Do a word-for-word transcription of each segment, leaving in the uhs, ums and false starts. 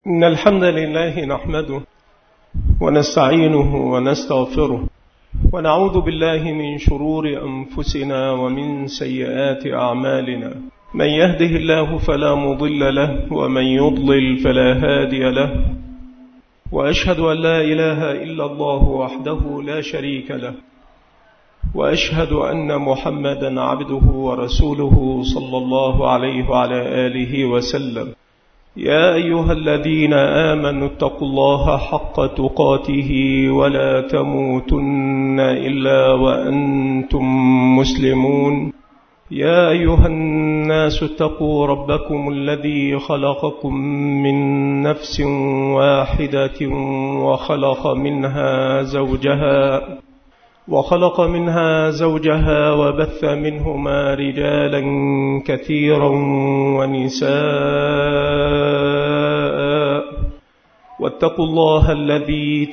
إن الحمد لله نحمده ونستعينه ونستغفره ونعوذ بالله من شرور أنفسنا ومن سيئات أعمالنا. من يهده الله فلا مضل له ومن يضلل فلا هادي له، وأشهد أن لا إله إلا الله وحده لا شريك له، وأشهد أن محمدا عبده ورسوله صلى الله عليه وعلى آله وسلم. يا أيها الذين آمنوا اتقوا الله حق تقاته ولا تموتن إلا وأنتم مسلمون. يا أيها الناس اتقوا ربكم الذي خلقكم من نفس واحدة وخلق منها زوجها وخلق منها زوجها وبث منهما رجالا كثيرا ونساء، واتقوا الله الذي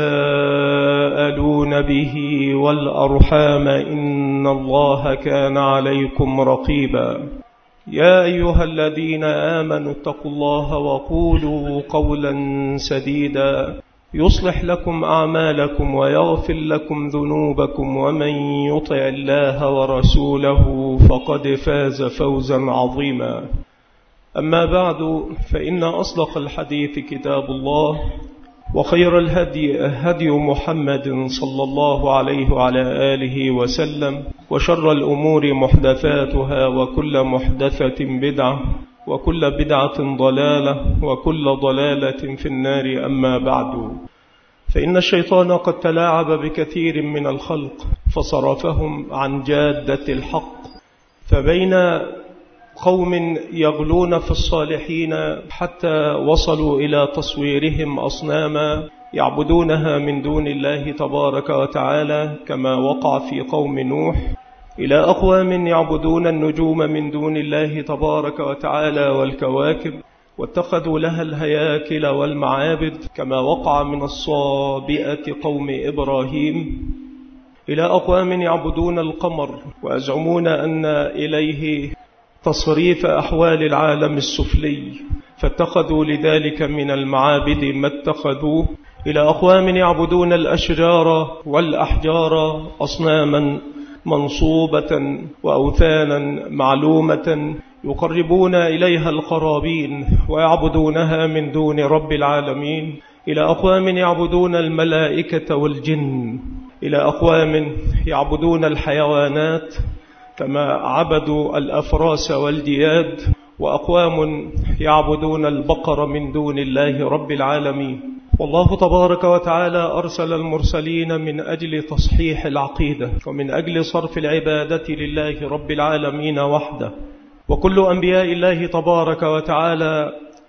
تساءلون به والأرحام إن الله كان عليكم رقيبا. يا أيها الذين آمنوا اتقوا الله وقولوا قولا سديدا يصلح لكم أعمالكم ويغفر لكم ذنوبكم، ومن يطع الله ورسوله فقد فاز فوزا عظيما. أما بعد، فإن أصدق الحديث كتاب الله، وخير الهدي هدي محمد صلى الله عليه وعلى آله وسلم، وشر الأمور محدثاتها، وكل محدثة بدعة، وكل بدعة ضلالة، وكل ضلالة في النار. أما بعد، فإن الشيطان قد تلاعب بكثير من الخلق فصرفهم عن جادة الحق، فبين قوم يغلون في الصالحين حتى وصلوا إلى تصويرهم أصناما يعبدونها من دون الله تبارك وتعالى، كما وقع في قوم نوح، إلى أقوام يعبدون النجوم من دون الله تبارك وتعالى والكواكب، واتخذوا لها الهياكل والمعابد، كما وقع من الصابئة قوم إبراهيم، إلى أقوام يعبدون القمر ويزعمون أن إليه تصريف أحوال العالم السفلي، فاتخذوا لذلك من المعابد ما اتخذوه، إلى أقوام يعبدون الأشجار والأحجار أصناما منصوبة وأوثانا معلومة يقربون إليها القرابين ويعبدونها من دون رب العالمين، إلى أقوام يعبدون الملائكة والجن، إلى أقوام يعبدون الحيوانات كما عبدوا الأفراس والدياد، وأقوام يعبدون البقر من دون الله رب العالمين. والله تبارك وتعالى أرسل المرسلين من أجل تصحيح العقيدة ومن أجل صرف العبادة لله رب العالمين وحده. وكل أنبياء الله تبارك وتعالى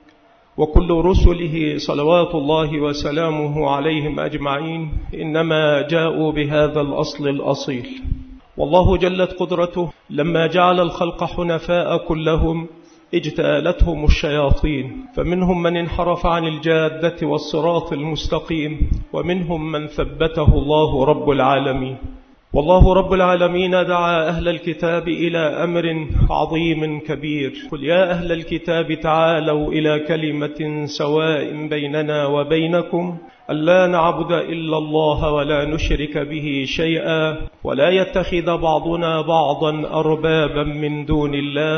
وكل رسله صلوات الله وسلامه عليهم أجمعين إنما جاءوا بهذا الأصل الأصيل. والله جلت قدرته لما جعل الخلق حنفاء كلهم اجتالتهم الشياطين، فمنهم من انحرف عن الجادة والصراط المستقيم، ومنهم من ثبته الله رب العالمين. والله رب العالمين دعا أهل الكتاب إلى أمر عظيم كبير: قل يا أهل الكتاب تعالوا إلى كلمة سواء بيننا وبينكم ألا نعبد إلا الله ولا نشرك به شيئا ولا يتخذ بعضنا بعضا أربابا من دون الله،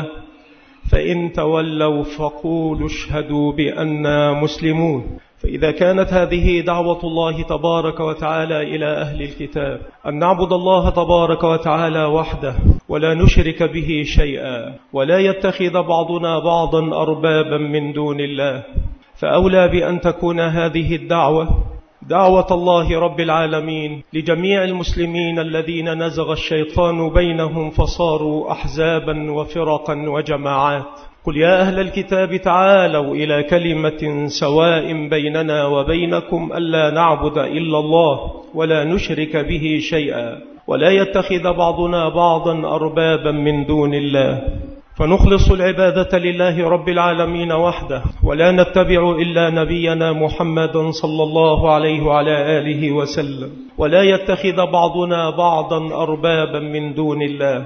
فإن تولوا فقولوا اشهدوا بأننا مسلمون. فإذا كانت هذه دعوة الله تبارك وتعالى إلى أهل الكتاب أن نعبد الله تبارك وتعالى وحده ولا نشرك به شيئا ولا يتخذ بعضنا بعضا أربابا من دون الله، فأولى بأن تكون هذه الدعوة دعوة الله رب العالمين لجميع المسلمين الذين نزغ الشيطان بينهم فصاروا أحزابا وفرقا وجماعات. قل يا أهل الكتاب تعالوا إلى كلمة سواء بيننا وبينكم ألا نعبد إلا الله ولا نشرك به شيئا ولا يتخذ بعضنا بعضا أربابا من دون الله، فنخلص العبادة لله رب العالمين وحده، ولا نتبع إلا نبينا محمد صلى الله عليه وعلى آله وسلم، ولا يتخذ بعضنا بعضا أربابا من دون الله،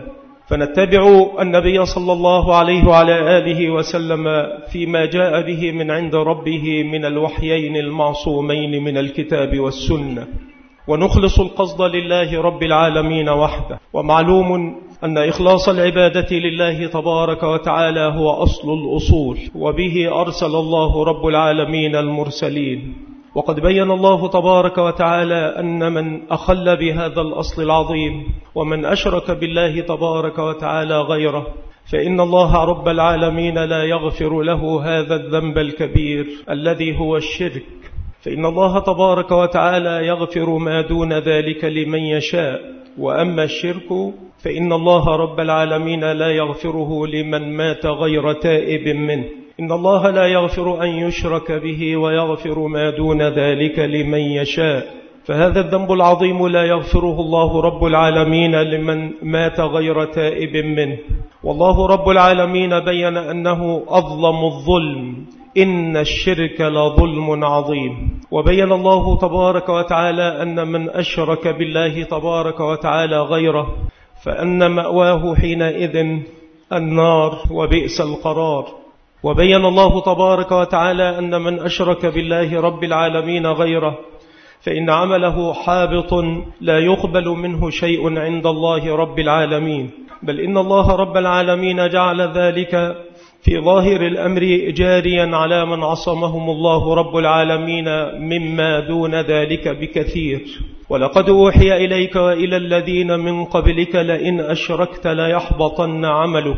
فنتبع النبي صلى الله عليه وعلى آله وسلم فيما جاء به من عند ربه من الوحيين المعصومين من الكتاب والسنة، ونخلص القصد لله رب العالمين وحده. ومعلوم أن إخلاص العبادة لله تبارك وتعالى هو أصل الأصول، وبه أرسل الله رب العالمين المرسلين. وقد بين الله تبارك وتعالى أن من أخل بهذا الأصل العظيم ومن أشرك بالله تبارك وتعالى غيره فإن الله رب العالمين لا يغفر له هذا الذنب الكبير الذي هو الشرك، فإن الله تبارك وتعالى يغفر ما دون ذلك لمن يشاء، وأما الشرك فإن الله رب العالمين لا يغفره لمن مات غير تائب منه. إن الله لا يغفر أن يشرك به ويغفر ما دون ذلك لمن يشاء، فهذا الذنب العظيم لا يغفره الله رب العالمين لمن مات غير تائب منه. والله رب العالمين بين أنه أظلم الظلم، إن الشرك لظلم عظيم. وبين الله تبارك وتعالى أن من أشرك بالله تبارك وتعالى غيره فأن مأواه حينئذ النار وبئس القرار. وبين الله تبارك وتعالى أن من أشرك بالله رب العالمين غيره فإن عمله حابط لا يقبل منه شيء عند الله رب العالمين، بل إن الله رب العالمين جعل ذلك في ظاهر الأمر جاريا على من عصمهم الله رب العالمين مما دون ذلك بكثير. ولقد أوحي إليك وإلى الذين من قبلك لئن أشركت ليحبطن عملك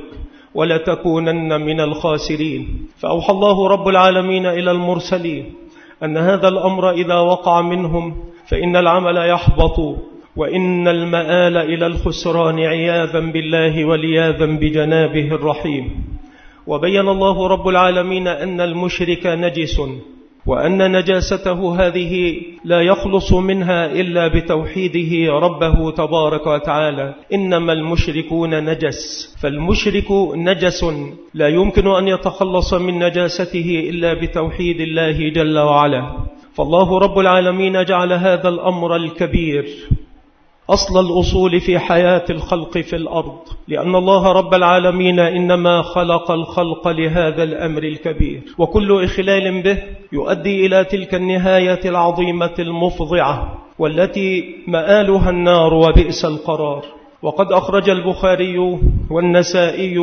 ولتكونن من الخاسرين. فأوحى الله رب العالمين إلى المرسلين أن هذا الأمر إذا وقع منهم فإن العمل يحبط، وإن المآل إلى الخسران عياذا بالله ولياذا بجنابه الرحيم. وبين الله رب العالمين أن المشرك نجس، وأن نجاسته هذه لا يخلص منها إلا بتوحيده ربه تبارك وتعالى. إنما المشركون نجس، فالمشرك نجس لا يمكن أن يتخلص من نجاسته إلا بتوحيد الله جل وعلا. فالله رب العالمين جعل هذا الأمر الكبير أصل الأصول في حياة الخلق في الأرض، لأن الله رب العالمين إنما خلق الخلق لهذا الأمر الكبير، وكل إخلال به يؤدي إلى تلك النهاية العظيمة المفضعة والتي مآلها النار وبئس القرار. وقد أخرج البخاري والنسائي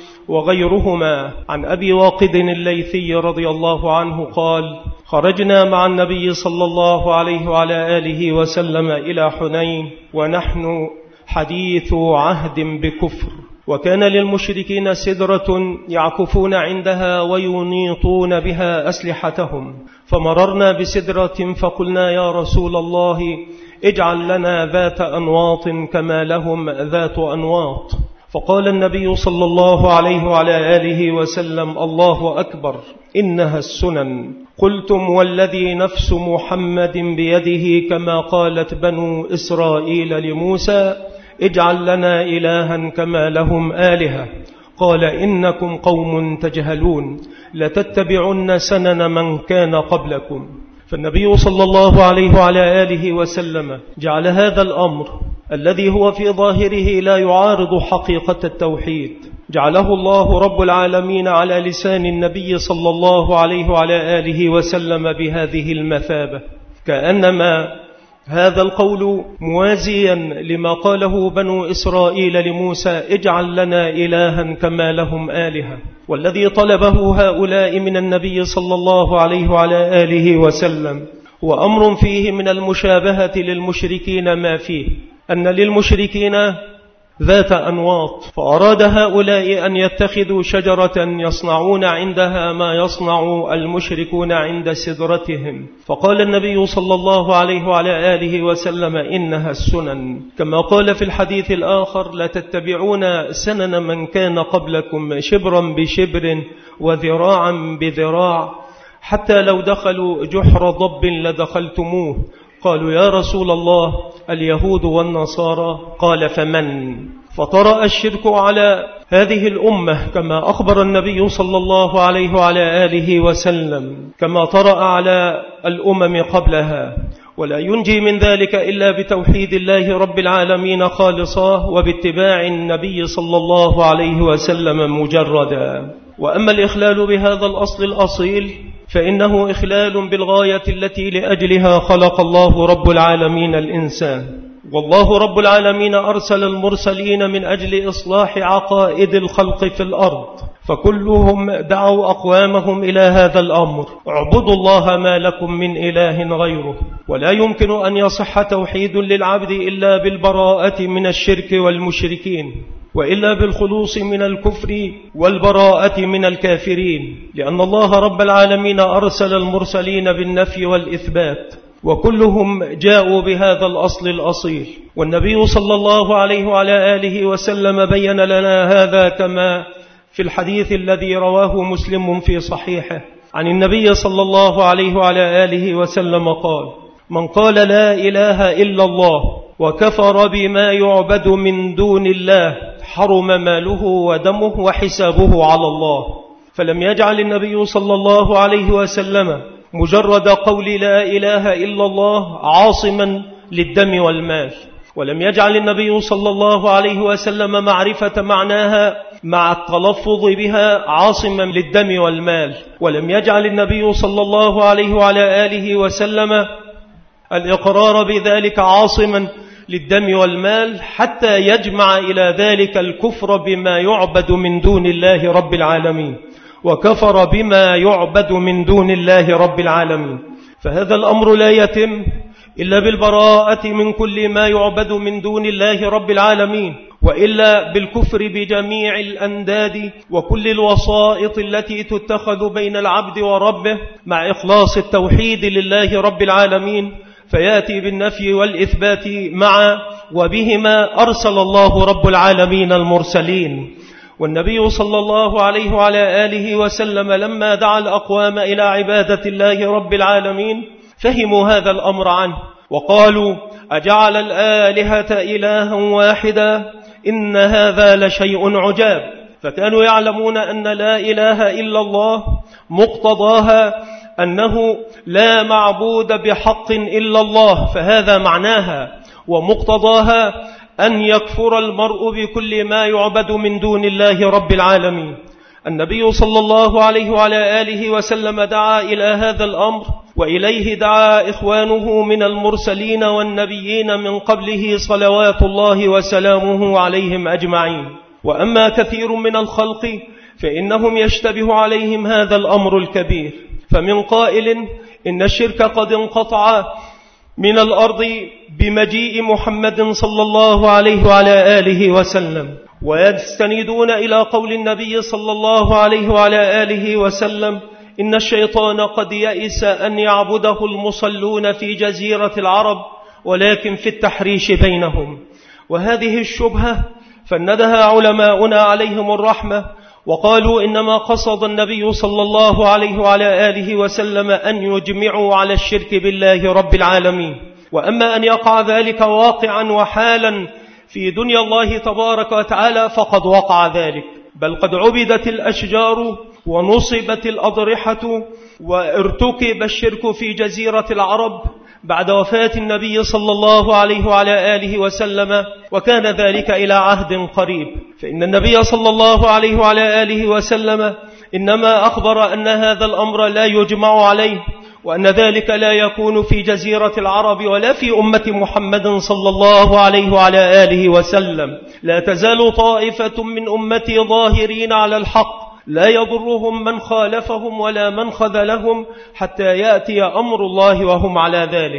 وغيرهما عن أبي واقد الليثي رضي الله عنه قال: خرجنا مع النبي صلى الله عليه وعلى آله وسلم إلى حنين ونحن حديث عهد بكفر، وكان للمشركين سدرة يعكفون عندها وينيطون بها أسلحتهم، فمررنا بسدرة فقلنا: يا رسول الله اجعل لنا ذات أنواط كما لهم ذات أنواط. فقال النبي صلى الله عليه وعلى آله وسلم: الله أكبر، إنها السنن. قلتم: والذي نفس محمد بيده كما قالت بنو إسرائيل لموسى: اجعل لنا إلها كما لهم آلهة. قال: إنكم قوم تجهلون، لتتبعن سنن من كان قبلكم. فالنبي صلى الله عليه وعلى آله وسلم جعل هذا الأمر الذي هو في ظاهره لا يعارض حقيقة التوحيد، جعله الله رب العالمين على لسان النبي صلى الله عليه وعلى آله وسلم بهذه المثابة، كأنما هذا القول موازيا لما قاله بنو إسرائيل لموسى: اجعل لنا إلها كما لهم آلهة. والذي طلبه هؤلاء من النبي صلى الله عليه وعلى آله وسلم وأمر فيه من المشابهة للمشركين ما فيه، أن للمشركين ذات أنواط، فأراد هؤلاء أن يتخذوا شجرة يصنعون عندها ما يصنع المشركون عند سدرتهم. فقال النبي صلى الله عليه وعلى آله وسلم: إنها السنن، كما قال في الحديث الآخر: لتتبعون سنن من كان قبلكم شبرا بشبر وذراعا بذراع، حتى لو دخلوا جحر ضب لدخلتموه. قالوا: يا رسول الله، اليهود والنصارى؟ قال: فمن؟ فطرأ الشرك على هذه الأمة كما أخبر النبي صلى الله عليه وعلى آله وسلم، كما طرأ على الأمم قبلها. ولا ينجي من ذلك إلا بتوحيد الله رب العالمين خالصا وباتباع النبي صلى الله عليه وسلم مجردا. وأما الإخلال بهذا الأصل الأصيل فإنه إخلال بالغاية التي لأجلها خلق الله رب العالمين الإنسان. والله رب العالمين أرسل المرسلين من أجل إصلاح عقائد الخلق في الأرض، فكلهم دعوا أقوامهم إلى هذا الأمر: اعبدوا الله ما لكم من إله غيره. ولا يمكن أن يصح توحيد للعبد إلا بالبراءة من الشرك والمشركين، وإلا بالخلوص من الكفر والبراءة من الكافرين، لأن الله رب العالمين أرسل المرسلين بالنفي والإثبات، وكلهم جاءوا بهذا الأصل الأصيل. والنبي صلى الله عليه وعلى آله وسلم بين لنا هذا كما في الحديث الذي رواه مسلم في صحيحه عن النبي صلى الله عليه وعلى آله وسلم قال: من قال لا إله إلا الله وكفر بما يعبد من دون الله حرم ماله ودمه وحسابه على الله. فلم يجعل النبي صلى الله عليه وسلم مجرد قول لا إله إلا الله عاصما للدم والمال، ولم يجعل النبي صلى الله عليه وسلم معرفة معناها مع التلفظ بها عاصما للدم والمال، ولم يجعل النبي صلى الله عليه وعلى آله وسلم الإقرار بذلك عاصما للدم والمال حتى يجمع إلى ذلك الكفر بما يعبد من دون الله رب العالمين، وكفر بما يعبد من دون الله رب العالمين. فهذا الأمر لا يتم إلا بالبراءة من كل ما يعبد من دون الله رب العالمين، وإلا بالكفر بجميع الأنداد وكل الوسائط التي تتخذ بين العبد وربه، مع إخلاص التوحيد لله رب العالمين، فيأتي بالنفي والإثبات معا، وبهما أرسل الله رب العالمين المرسلين. والنبي صلى الله عليه وعلى آله وسلم لما دعا الأقوام إلى عبادة الله رب العالمين فهموا هذا الأمر عنه وقالوا: أجعل الآلهة إلها واحدا إن هذا لشيء عجاب. فكانوا يعلمون أن لا إله إلا الله مقتضاها أنه لا معبود بحق إلا الله، فهذا معناها، ومقتضاها أن يكفر المرء بكل ما يعبد من دون الله رب العالمين. النبي صلى الله عليه وعلى آله وسلم دعا إلى هذا الأمر، وإليه دعا إخوانه من المرسلين والنبيين من قبله صلوات الله وسلامه عليهم أجمعين. وأما كثير من الخلق فإنهم يشتبه عليهم هذا الأمر الكبير، فمن قائل إن الشرك قد انقطع من الأرض بمجيء محمد صلى الله عليه وعلى آله وسلم، ويستندون إلى قول النبي صلى الله عليه وعلى آله وسلم: إن الشيطان قد يئس أن يعبده المصلون في جزيرة العرب ولكن في التحريش بينهم. وهذه الشبهة فندها علماؤنا عليهم الرحمة وقالوا: إنما قصد النبي صلى الله عليه وعلى آله وسلم أن يجمعوا على الشرك بالله رب العالمين. وأما أن يقع ذلك واقعا وحالا في دنيا الله تبارك وتعالى فقد وقع ذلك، بل قد عبدت الأشجار ونصبت الأضرحة وارتكب الشرك في جزيرة العرب بعد وفاة النبي صلى الله عليه وعلى آله وسلم، وكان ذلك إلى عهد قريب. فإن النبي صلى الله عليه وعلى آله وسلم إنما أخبر أن هذا الأمر لا يجمع عليه، وأن ذلك لا يكون في جزيرة العرب ولا في أمة محمد صلى الله عليه وعلى آله وسلم. لا تزال طائفة من أمتي ظاهرين على الحق لا يضرهم من خالفهم ولا من خذلهم حتى يأتي أمر الله وهم على ذلك.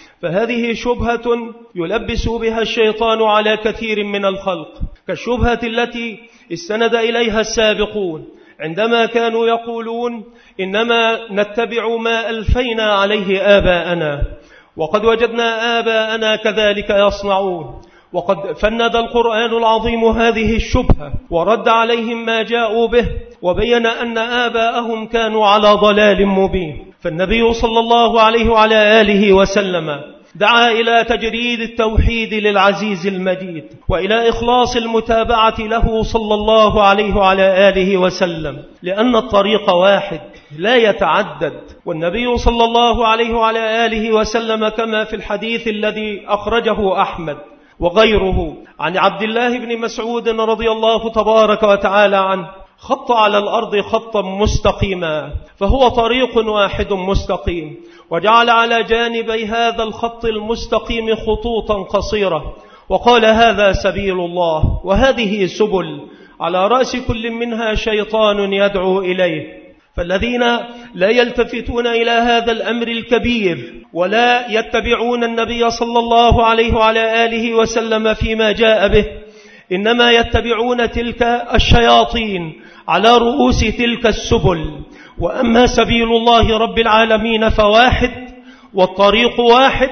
فهذه شبهة يلبس بها الشيطان على كثير من الخلق، كالشبهة التي استند إليها السابقون عندما كانوا يقولون: إنما نتبع ما ألفينا عليه آباءنا، وقد وجدنا آباءنا كذلك يصنعون. وقد فند القرآن العظيم هذه الشبهة ورد عليهم ما جاءوا به، وبين أن آباءهم كانوا على ضلال مبين. فالنبي صلى الله عليه وعلى آله وسلم دعا إلى تجريد التوحيد للعزيز المجيد وإلى إخلاص المتابعة له صلى الله عليه وعلى آله وسلم، لأن الطريق واحد لا يتعدد. والنبي صلى الله عليه وعلى آله وسلم كما في الحديث الذي أخرجه أحمد وغيره عن عبد الله بن مسعود رضي الله تبارك وتعالى عنه: خط على الأرض خطا مستقيما، فهو طريق واحد مستقيم، وجعل على جانبي هذا الخط المستقيم خطوطا قصيرة، وقال: هذا سبيل الله وهذه سبل، على رأس كل منها شيطان يدعو إليه. فالذين لا يلتفتون إلى هذا الأمر الكبير ولا يتبعون النبي صلى الله عليه وعلى آله وسلم فيما جاء به، إنما يتبعون تلك الشياطين على رؤوس تلك السبل. وأما سبيل الله رب العالمين فواحد، والطريق واحد،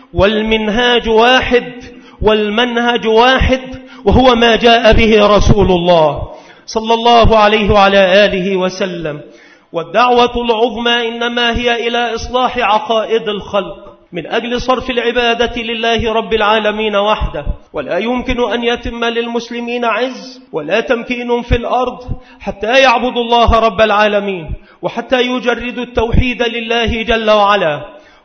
والمنهاج واحد، والمنهج واحد، وهو ما جاء به رسول الله صلى الله عليه وعلى آله وسلم. والدعوة العظمى إنما هي إلى إصلاح عقائد الخلق من أجل صرف العبادة لله رب العالمين وحده. ولا يمكن أن يتم للمسلمين عز ولا تمكين في الأرض حتى يعبدوا الله رب العالمين، وحتى يجردوا التوحيد لله جل وعلا.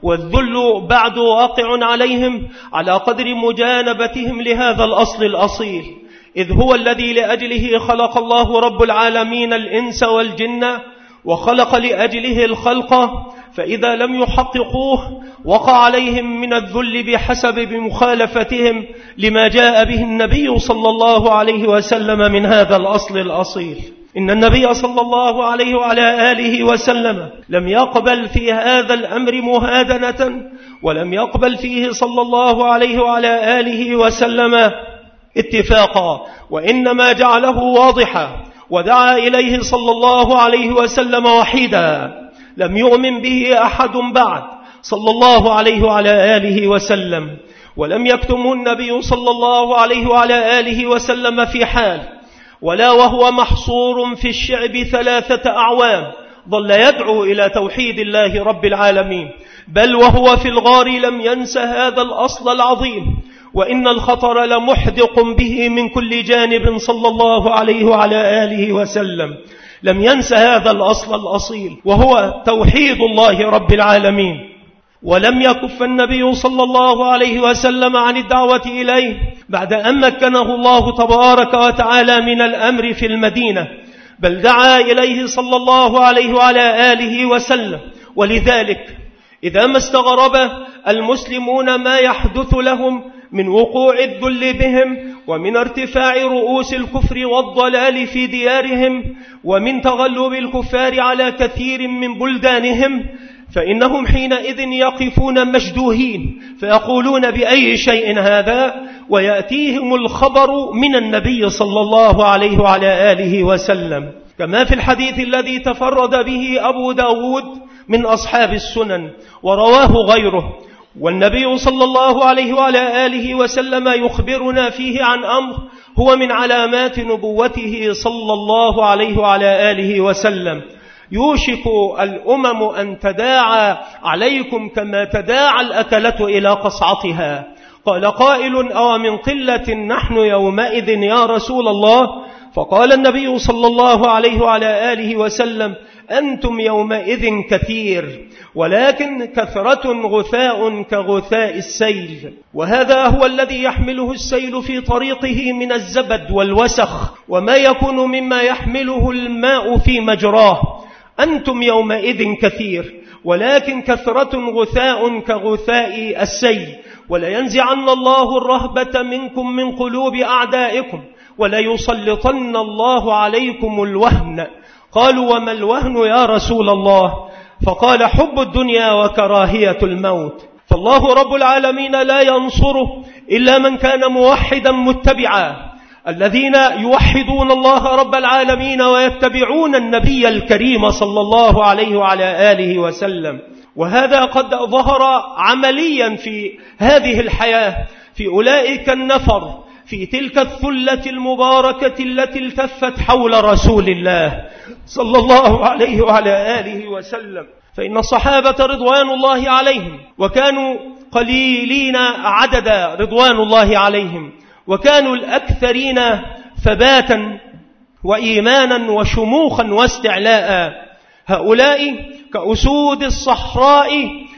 والذل بعد واقع عليهم على قدر مجانبتهم لهذا الأصل الأصيل، إذ هو الذي لأجله خلق الله رب العالمين الإنس والجن، وخلق لأجله الخلق، فإذا لم يحققوه وقع عليهم من الذل بحسب مخالفتهم لما جاء به النبي صلى الله عليه وسلم من هذا الأصل الأصيل. إن النبي صلى الله عليه وعلى آله وسلم لم يقبل في هذا الأمر مهادنة، ولم يقبل فيه صلى الله عليه وعلى آله وسلم اتفاقا، وإنما جعله واضحا، ودعا إليه صلى الله عليه وسلم وحيدا، لم يؤمن به أحد بعد صلى الله عليه وعلى آله وسلم. ولم يكتمه النبي صلى الله عليه وعلى آله وسلم في حال، ولا وهو محصور في الشعب ثلاثة أعوام ظل يدعو إلى توحيد الله رب العالمين، بل وهو في الغار لم ينس هذا الأصل العظيم، وإن الخطر لمحدق به من كل جانب صلى الله عليه وعلى آله وسلم. لم ينس هذا الأصل الأصيل وهو توحيد الله رب العالمين. ولم يكف النبي صلى الله عليه وسلم عن الدعوة إليه بعد أن مكنه الله تبارك وتعالى من الأمر في المدينة، بل دعا إليه صلى الله عليه وعلى آله وسلم. ولذلك إذا ما استغرب المسلمون ما يحدث لهم من وقوع الذل بهم، ومن ارتفاع رؤوس الكفر والضلال في ديارهم، ومن تغلب الكفار على كثير من بلدانهم، فإنهم حينئذ يقفون مشدوهين فيقولون: بأي شيء هذا؟ ويأتيهم الخبر من النبي صلى الله عليه وعلى آله وسلم، كما في الحديث الذي تفرد به أبو داود من أصحاب السنن ورواه غيره. والنبي صلى الله عليه وعلى آله وسلم يخبرنا فيه عن أمر هو من علامات نبوته صلى الله عليه وعلى آله وسلم: يوشك الأمم أن تداعى عليكم كما تداعى الأكلة إلى قصعتها. قال قائل: أو من قلة نحن يومئذ يا رسول الله؟ فقال النبي صلى الله عليه وعلى آله وسلم: أنتم يومئذ كثير، ولكن كثرة غثاء كغثاء السيل. وهذا هو الذي يحمله السيل في طريقه من الزبد والوسخ، وما يكون مما يحمله الماء في مجراه. أنتم يومئذ كثير، ولكن كثرة غثاء كغثاء السيل. ولينزعن الله الرهبة منكم من قلوب أعدائكم، وليسلطن الله عليكم الوهن. قالوا: وما الوهن يا رسول الله؟ فقال: حب الدنيا وكراهية الموت. فالله رب العالمين لا ينصره إلا من كان موحدا متبعا، الذين يوحدون الله رب العالمين ويتبعون النبي الكريم صلى الله عليه وعلى آله وسلم. وهذا قد ظهر عمليا في هذه الحياة في أولئك النفر، في تلك الثلة المباركة التي التفت حول رسول الله صلى الله عليه وعلى آله وسلم. فإن الصحابة رضوان الله عليهم وكانوا قليلين عددا رضوان الله عليهم، وكانوا الأكثرين ثباتا وإيمانا وشموخا واستعلاء. هؤلاء كأسود الصحراء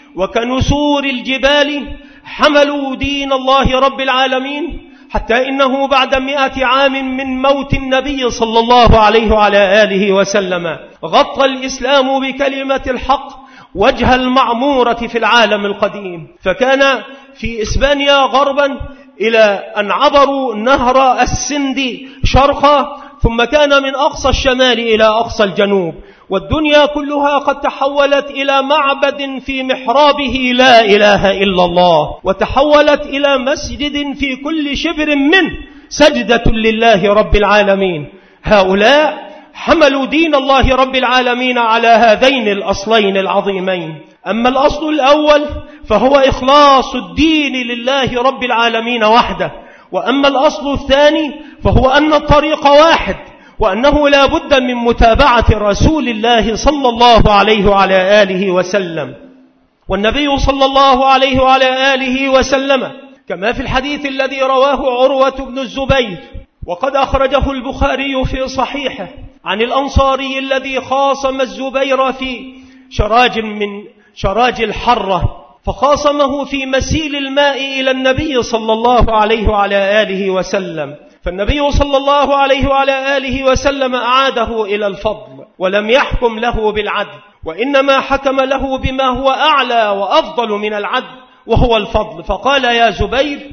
وكنسور الجبال حملوا دين الله رب العالمين، حتى إنه بعد مئة عام من موت النبي صلى الله عليه وعلى آله وسلم غطى الإسلام بكلمة الحق وجه المعمورة في العالم القديم، فكان في إسبانيا غربا إلى أن عبروا نهر السند شرقا، ثم كان من أقصى الشمال إلى أقصى الجنوب، والدنيا كلها قد تحولت إلى معبد في محرابه لا إله إلا الله، وتحولت إلى مسجد في كل شبر منه سجدة لله رب العالمين. هؤلاء حملوا دين الله رب العالمين على هذين الأصلين العظيمين. أما الأصل الأول فهو إخلاص الدين لله رب العالمين وحده، وأما الأصل الثاني فهو أن الطريق واحد، وأنه لا بد من متابعة رسول الله صلى الله عليه وعلى آله وسلم. والنبي صلى الله عليه وعلى آله وسلم كما في الحديث الذي رواه عروة بن الزبير وقد أخرجه البخاري في صحيحه عن الأنصاري الذي خاصم الزبير في شراج من شراج الحرة، فخاصمه في مسيل الماء إلى النبي صلى الله عليه وعلى آله وسلم، فالنبي صلى الله عليه وعلى آله وسلم أعاده إلى الفضل ولم يحكم له بالعدل، وإنما حكم له بما هو أعلى وأفضل من العدل وهو الفضل، فقال: يا زبير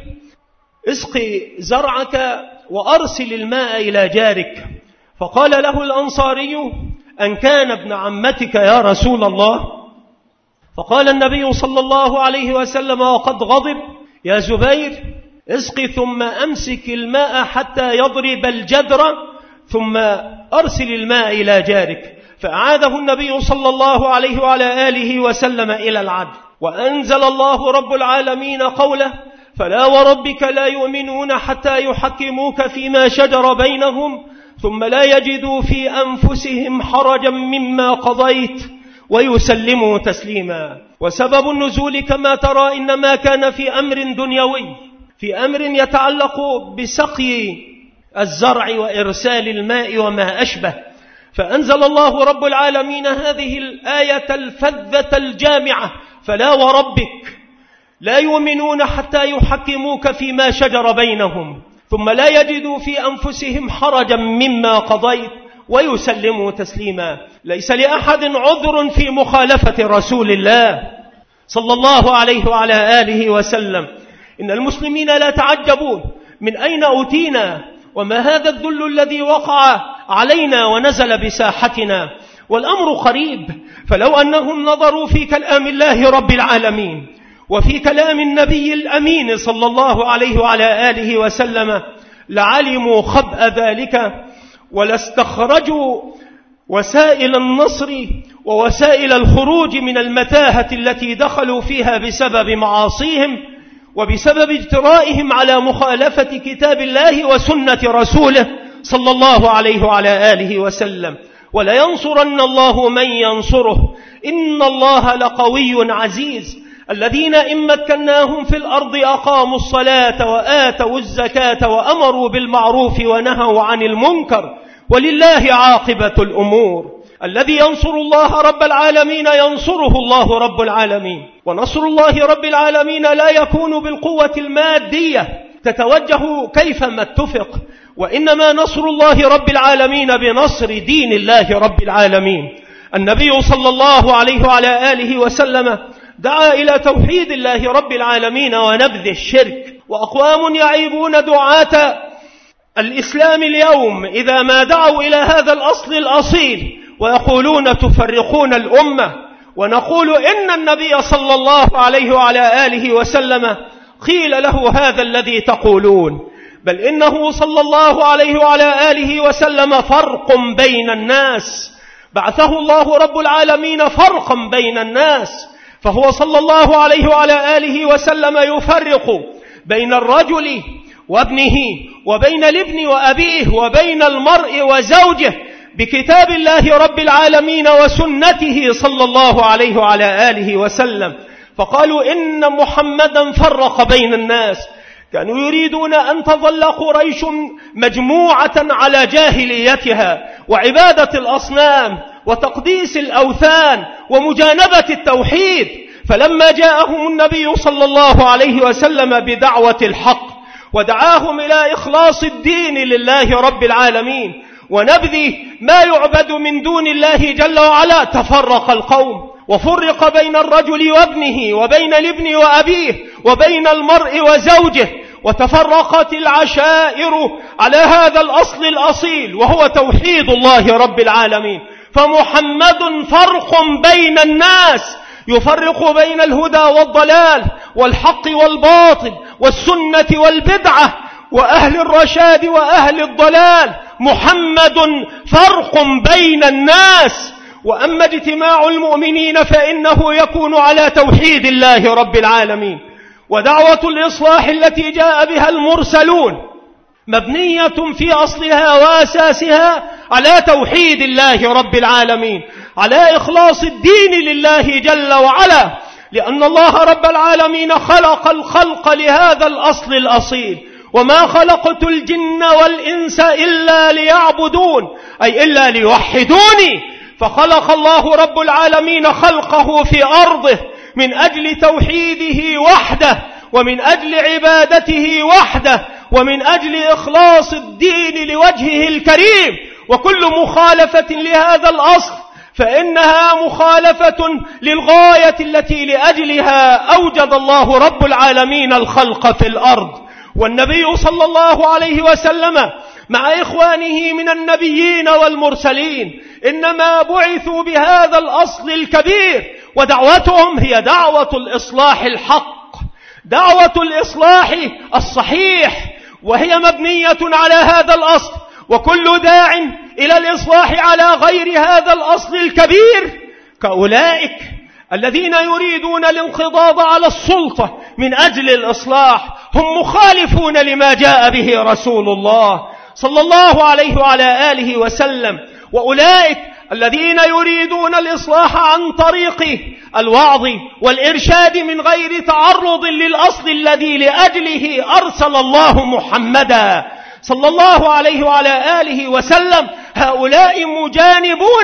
اسقي زرعك وأرسل الماء إلى جارك. فقال له الأنصاري: أن كان ابن عمتك يا رسول الله؟ فقال النبي صلى الله عليه وسلم وقد غضب: يا زبير اسقي ثم أمسك الماء حتى يضرب الجدر ثم أرسل الماء إلى جارك. فأعاده النبي صلى الله عليه وعلى آله وسلم إلى العدل، وأنزل الله رب العالمين قوله: فلا وربك لا يؤمنون حتى يحكموك فيما شجر بينهم ثم لا يجدوا في أنفسهم حرجا مما قضيت ويسلموا تسليما. وسبب النزول كما ترى إنما كان في أمر دنيوي، في أمر يتعلق بسقي الزرع وإرسال الماء وما أشبه، فأنزل الله رب العالمين هذه الآية الفذة الجامعة: فلا وربك لا يؤمنون حتى يحكموك فيما شجر بينهم ثم لا يجدوا في أنفسهم حرجا مما قضيت ويسلموا تسليما. ليس لأحد عذر في مخالفة رسول الله صلى الله عليه وعلى آله وسلم. إن المسلمين لا تعجبون من أين أوتينا وما هذا الذل الذي وقع علينا ونزل بساحتنا، والأمر قريب. فلو أنهم نظروا في كلام الله رب العالمين وفي كلام النبي الأمين صلى الله عليه وعلى آله وسلم لعلموا خبأ ذلك، ولاستخرجوا وسائل النصر ووسائل الخروج من المتاهة التي دخلوا فيها بسبب معاصيهم وبسبب اجترائهم على مخالفة كتاب الله وسنة رسوله صلى الله عليه وعلى آله وسلم. ولينصرن الله من ينصره إن الله لقوي عزيز. الذين إن مكناهم في الأرض أقاموا الصلاة وآتوا الزكاة وأمروا بالمعروف ونهوا عن المنكر ولله عاقبة الأمور. الذي ينصر الله رب العالمين ينصره الله رب العالمين. ونصر الله رب العالمين لا يكون بالقوة المادية تتوجه كيفما اتفق، وإنما نصر الله رب العالمين بنصر دين الله رب العالمين. النبي صلى الله عليه وعلى آله وسلم دعا إلى توحيد الله رب العالمين ونبذ الشرك، وأقوام يعيبون دعاة الإسلام اليوم إذا ما دعوا إلى هذا الأصل الأصيل ويقولون تفرقون الأمة. ونقول إن النبي صلى الله عليه وعلى آله وسلم قيل له هذا الذي تقولون، بل إنه صلى الله عليه وعلى آله وسلم فرق بين الناس، بعثه الله رب العالمين فرقا بين الناس، فهو صلى الله عليه وعلى آله وسلم يفرق بين الرجل وابنه وبين الابن وأبيه وبين المرء وزوجه بكتاب الله رب العالمين وسنته صلى الله عليه وعلى آله وسلم. فقالوا إن محمدا فرق بين الناس. كانوا يريدون أن تظل قريش مجموعة على جاهليتها وعبادة الأصنام وتقديس الأوثان ومجانبة التوحيد. فلما جاءهم النبي صلى الله عليه وسلم بدعوة الحق ودعاهم إلى إخلاص الدين لله رب العالمين ونبذ ما يعبد من دون الله جل وعلا، تفرق القوم وفرق بين الرجل وابنه وبين الابن وأبيه وبين المرء وزوجه، وتفرقت العشائر على هذا الأصل الأصيل وهو توحيد الله رب العالمين. فمحمد فرق بين الناس، يفرق بين الهدى والضلال والحق والباطل والسنة والبدعة وأهل الرشاد وأهل الضلال. محمد فرق بين الناس. وأما اجتماع المؤمنين فإنه يكون على توحيد الله رب العالمين. ودعوة الإصلاح التي جاء بها المرسلون مبنية في أصلها وأساسها على توحيد الله رب العالمين، على إخلاص الدين لله جل وعلا، لأن الله رب العالمين خلق الخلق لهذا الأصل الأصيل. وما خلقت الجن والإنس إلا ليعبدون، أي إلا ليوحدوني. فخلق الله رب العالمين خلقه في أرضه من أجل توحيده وحده، ومن أجل عبادته وحده، ومن أجل إخلاص الدين لوجهه الكريم. وكل مخالفة لهذا الأصل فإنها مخالفة للغاية التي لأجلها أوجد الله رب العالمين الخلق في الأرض. والنبي صلى الله عليه وسلم مع إخوانه من النبيين والمرسلين إنما بعثوا بهذا الأصل الكبير، ودعوتهم هي دعوة الإصلاح الحق، دعوة الإصلاح الصحيح، وهي مبنية على هذا الأصل. وكل داع إلى الإصلاح على غير هذا الأصل الكبير كأولئك الذين يريدون الانقضاض على السلطة من أجل الإصلاح هم مخالفون لما جاء به رسول الله صلى الله عليه وعلى آله وسلم. وأولئك الذين يريدون الإصلاح عن طريق الوعظ والإرشاد من غير تعرض للأصل الذي لأجله أرسل الله محمدا صلى الله عليه وعلى آله وسلم، هؤلاء مجانبون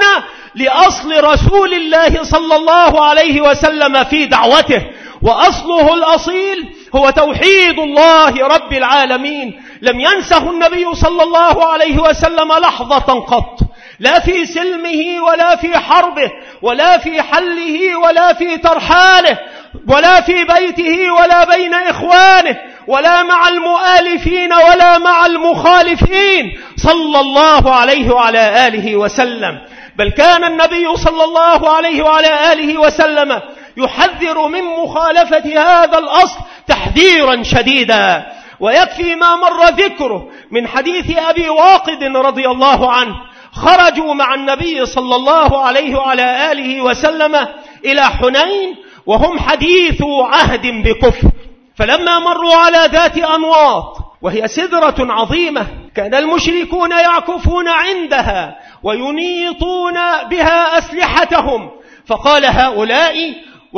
لأصل رسول الله صلى الله عليه وسلم في دعوته. وأصله الأصيل هو توحيد الله رب العالمين، لم ينسه النبي صلى الله عليه وسلم لحظة قط، لا في سلمه ولا في حربه ولا في حله ولا في ترحاله ولا في بيته ولا بين إخوانه ولا مع المؤالفين ولا مع المخالفين صلى الله عليه وعلى آله وسلم. بل كان النبي صلى الله عليه وعلى آله وسلم يحذر من مخالفة هذا الأصل تحذيرا شديدا. ويكفي ما مر ذكره من حديث أبي واقد رضي الله عنه، خرجوا مع النبي صلى الله عليه وعلى آله وسلم إلى حنين وهم حديث عهد بكفر، فلما مروا على ذات أنواط وهي سدرة عظيمة كان المشركون يعكفون عندها وينيطون بها أسلحتهم، فقال هؤلاء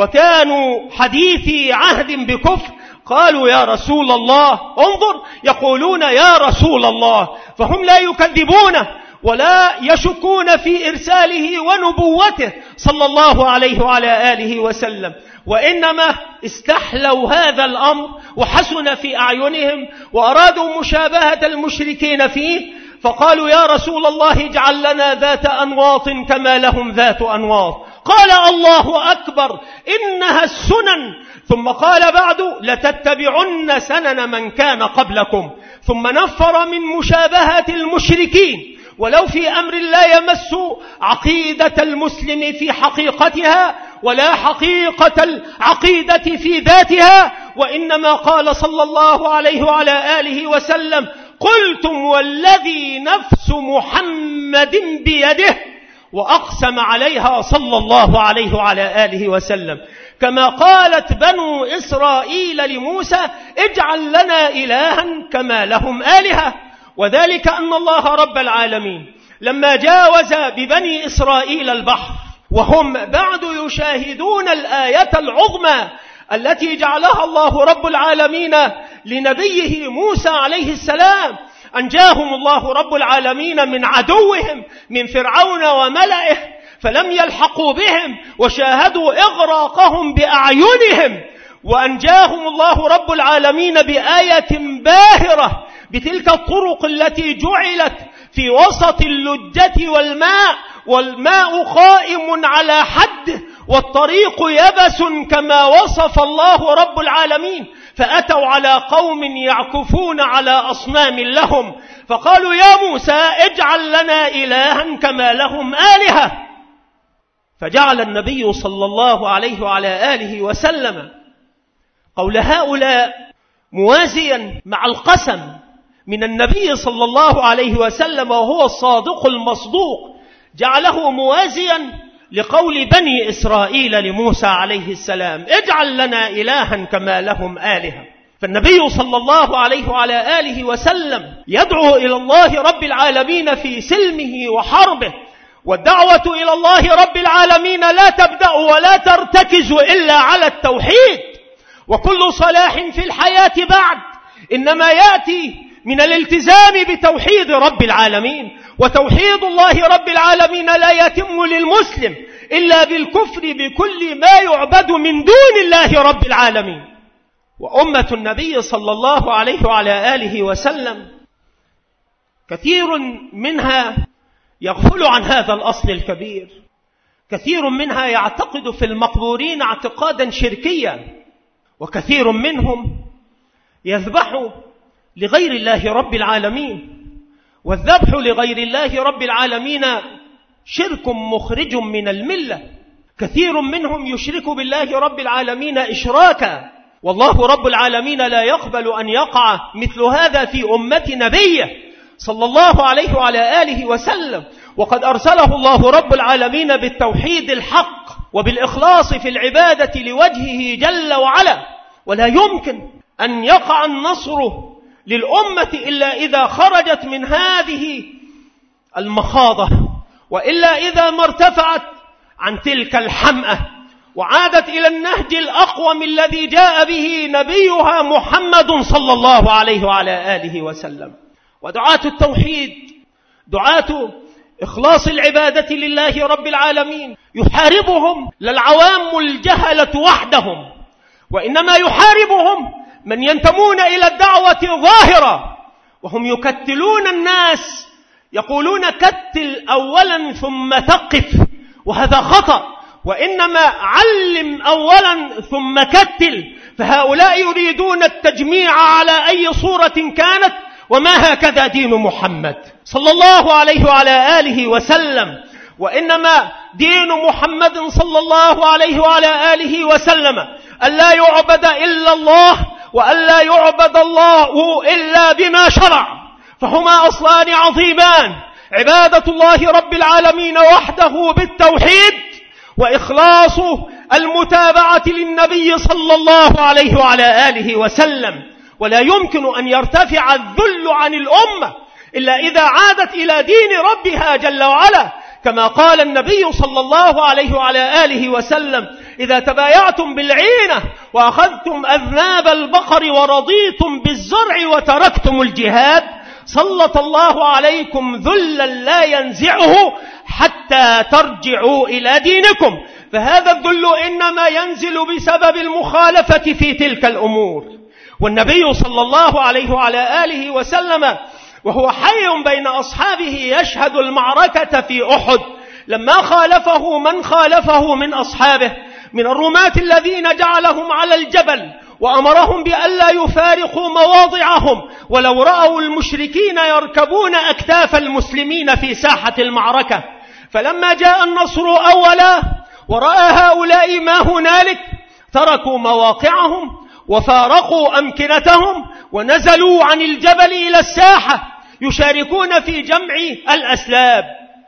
وكانوا حديثي عهد بكفر قالوا يا رسول الله انظر، يقولون يا رسول الله، فهم لا يكذبونه ولا يشكون في إرساله ونبوته صلى الله عليه وعلى آله وسلم، وإنما استحلوا هذا الأمر وحسن في أعينهم وأرادوا مشابهة المشركين فيه، فقالوا يا رسول الله اجعل لنا ذات أنواط كما لهم ذات أنواط. قال الله أكبر إنها السنن، ثم قال بعد لتتبعن سنن من كان قبلكم، ثم نفر من مشابهة المشركين ولو في أمر لا يمس عقيدة المسلم في حقيقتها ولا حقيقة العقيدة في ذاتها، وإنما قال صلى الله عليه وعلى آله وسلم قلتم والذي نفس محمد بيده، وأقسم عليها صلى الله عليه وعلى آله وسلم، كما قالت بنو إسرائيل لموسى اجعل لنا إلها كما لهم آلهة. وذلك أن الله رب العالمين لما جاوز ببني إسرائيل البحر وهم بعد يشاهدون الآية العظمى التي جعلها الله رب العالمين لنبيه موسى عليه السلام. أنجاهم الله رب العالمين من عدوهم من فرعون وملئه، فلم يلحقوا بهم وشاهدوا إغراقهم بأعينهم، وأنجاهم الله رب العالمين بآية باهرة بتلك الطرق التي جعلت في وسط اللجة والماء، والماء قائم على حد والطريق يبس كما وصف الله رب العالمين. فأتوا على قوم يعكفون على أصنام لهم، فقالوا يا موسى اجعل لنا إلها كما لهم آلهة. فجعل النبي صلى الله عليه وعلى آله وسلم قول هؤلاء موازيا مع القسم من النبي صلى الله عليه وسلم وهو الصادق المصدوق، جعله موازيا لقول بني إسرائيل لموسى عليه السلام اجعل لنا إلها كما لهم آلهة. فالنبي صلى الله عليه وعلى آله وسلم يدعو إلى الله رب العالمين في سلمه وحربه، والدعوة إلى الله رب العالمين لا تبدأ ولا ترتكز إلا على التوحيد، وكل صلاح في الحياة بعد إنما يأتي من الالتزام بتوحيد رب العالمين. وتوحيد الله رب العالمين لا يتم للمسلم إلا بالكفر بكل ما يعبد من دون الله رب العالمين. وأمة النبي صلى الله عليه وعلى آله وسلم كثير منها يغفل عن هذا الأصل الكبير، كثير منها يعتقد في المقبورين اعتقادا شركيا، وكثير منهم يذبح لغير الله رب العالمين. والذبح لغير الله رب العالمين شرك مخرج من الملة. كثير منهم يشرك بالله رب العالمين إشراكا، والله رب العالمين لا يقبل أن يقع مثل هذا في أمة نبيه صلى الله عليه وعلى آله وسلم، وقد أرسله الله رب العالمين بالتوحيد الحق وبالإخلاص في العبادة لوجهه جل وعلا. ولا يمكن أن يقع النصر للأمة إلا إذا خرجت من هذه المخاضة، وإلا إذا ما ارتفعت عن تلك الحمأة وعادت إلى النهج الأقوم الذي جاء به نبيها محمد صلى الله عليه وعلى آله وسلم. ودعاة التوحيد دعاة إخلاص العبادة لله رب العالمين يحاربهم للعوام الجهلة وحدهم، وإنما يحاربهم من ينتمون إلى الدعوة ظاهرة، وهم يكتلون الناس، يقولون كتل أولا ثم ثقف، وهذا خطأ، وإنما علم أولا ثم كتل. فهؤلاء يريدون التجميع على أي صورة كانت، وما هكذا دين محمد صلى الله عليه وعلى آله وسلم. وإنما دين محمد صلى الله عليه وعلى آله وسلم ألا يعبد إلا الله، وألا يعبد الله إلا بما شرع، فهما أصلان عظيمان: عبادة الله رب العالمين وحده بالتوحيد، وإخلاص المتابعة للنبي صلى الله عليه وعلى آله وسلم. ولا يمكن أن يرتفع الذل عن الأمة إلا إذا عادت إلى دين ربها جل وعلا، كما قال النبي صلى الله عليه وعلى آله وسلم: إذا تبايعتم بالعينة وأخذتم أذناب البقر ورضيتم بالزرع وتركتم الجهاد سلط الله عليكم ذلا لا ينزعه حتى ترجعوا إلى دينكم. فهذا الذل إنما ينزل بسبب المخالفة في تلك الأمور. والنبي صلى الله عليه وعلى آله وسلم وهو حي بين أصحابه يشهد المعركة في أحد، لما خالفه من خالفه من أصحابه من الرماة الذين جعلهم على الجبل وأمرهم بألا يفارقوا مواضعهم، ولو رأوا المشركين يركبون أكتاف المسلمين في ساحة المعركة. فلما جاء النصر أولا ورأى هؤلاء ما هنالك تركوا مواقعهم وفارقوا أمكنتهم ونزلوا عن الجبل إلى الساحة يشاركون في جمع الأسلاب،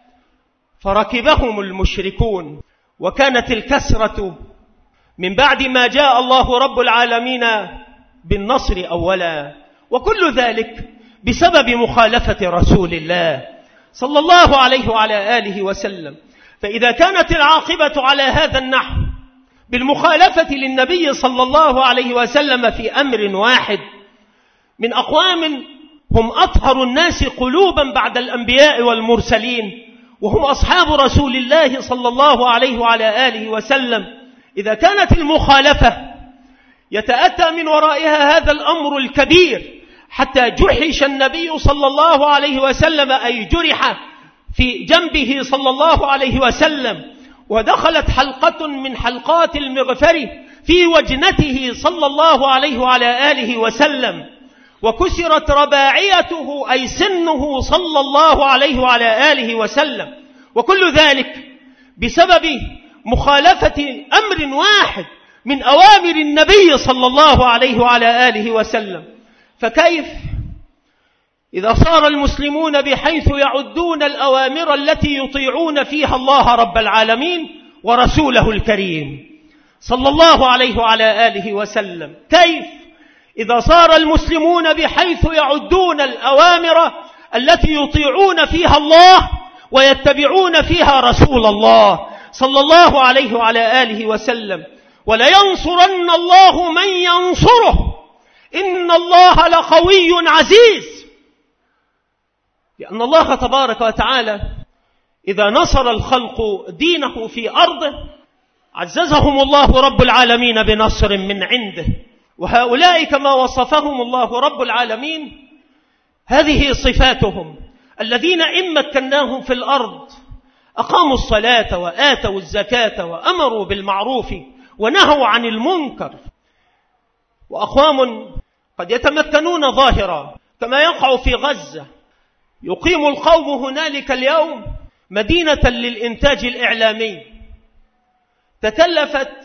فركبهم المشركون. وكانت الكسرة من بعد ما جاء الله رب العالمين بالنصر أولا، وكل ذلك بسبب مخالفة رسول الله صلى الله عليه وعلى آله وسلم. فإذا كانت العاقبة على هذا النحو بالمخالفة للنبي صلى الله عليه وسلم في أمر واحد من أقوام هم أطهر الناس قلوبا بعد الأنبياء والمرسلين، وهم أصحاب رسول الله صلى الله عليه وعلى آله وسلم. إذا كانت المخالفة يتأتى من ورائها هذا الأمر الكبير حتى جحش النبي صلى الله عليه وسلم، أي جرح في جنبه صلى الله عليه وسلم، ودخلت حلقة من حلقات المغفر في وجنته صلى الله عليه وعلى آله وسلم، وكسرت رباعيته أي سنه صلى الله عليه وعلى آله وسلم، وكل ذلك بسبب مخالفة أمر واحد من أوامر النبي صلى الله عليه وعلى آله وسلم. فكيف إذا صار المسلمون بحيث يعدون الأوامر التي يطيعون فيها الله رب العالمين ورسوله الكريم صلى الله عليه وعلى آله وسلم؟ كيف إذا صار المسلمون بحيث يعدون الأوامر التي يطيعون فيها الله ويتبعون فيها رسول الله صلى الله عليه وعلى آله وسلم؟ ولينصرن الله من ينصره إن الله لقوي عزيز. لأن الله تبارك وتعالى إذا نصر الخلق دينه في أرضه عززهم الله رب العالمين بنصر من عنده، وهؤلاء كما وصفهم الله رب العالمين هذه صفاتهم: الذين إن مكناهم في الأرض أقاموا الصلاة وآتوا الزكاة وأمروا بالمعروف ونهوا عن المنكر. وأقوام قد يتمكنون ظاهرا كما يقع في غزة، يقيم القوم هنالك اليوم مدينة للإنتاج الإعلامي تكلفت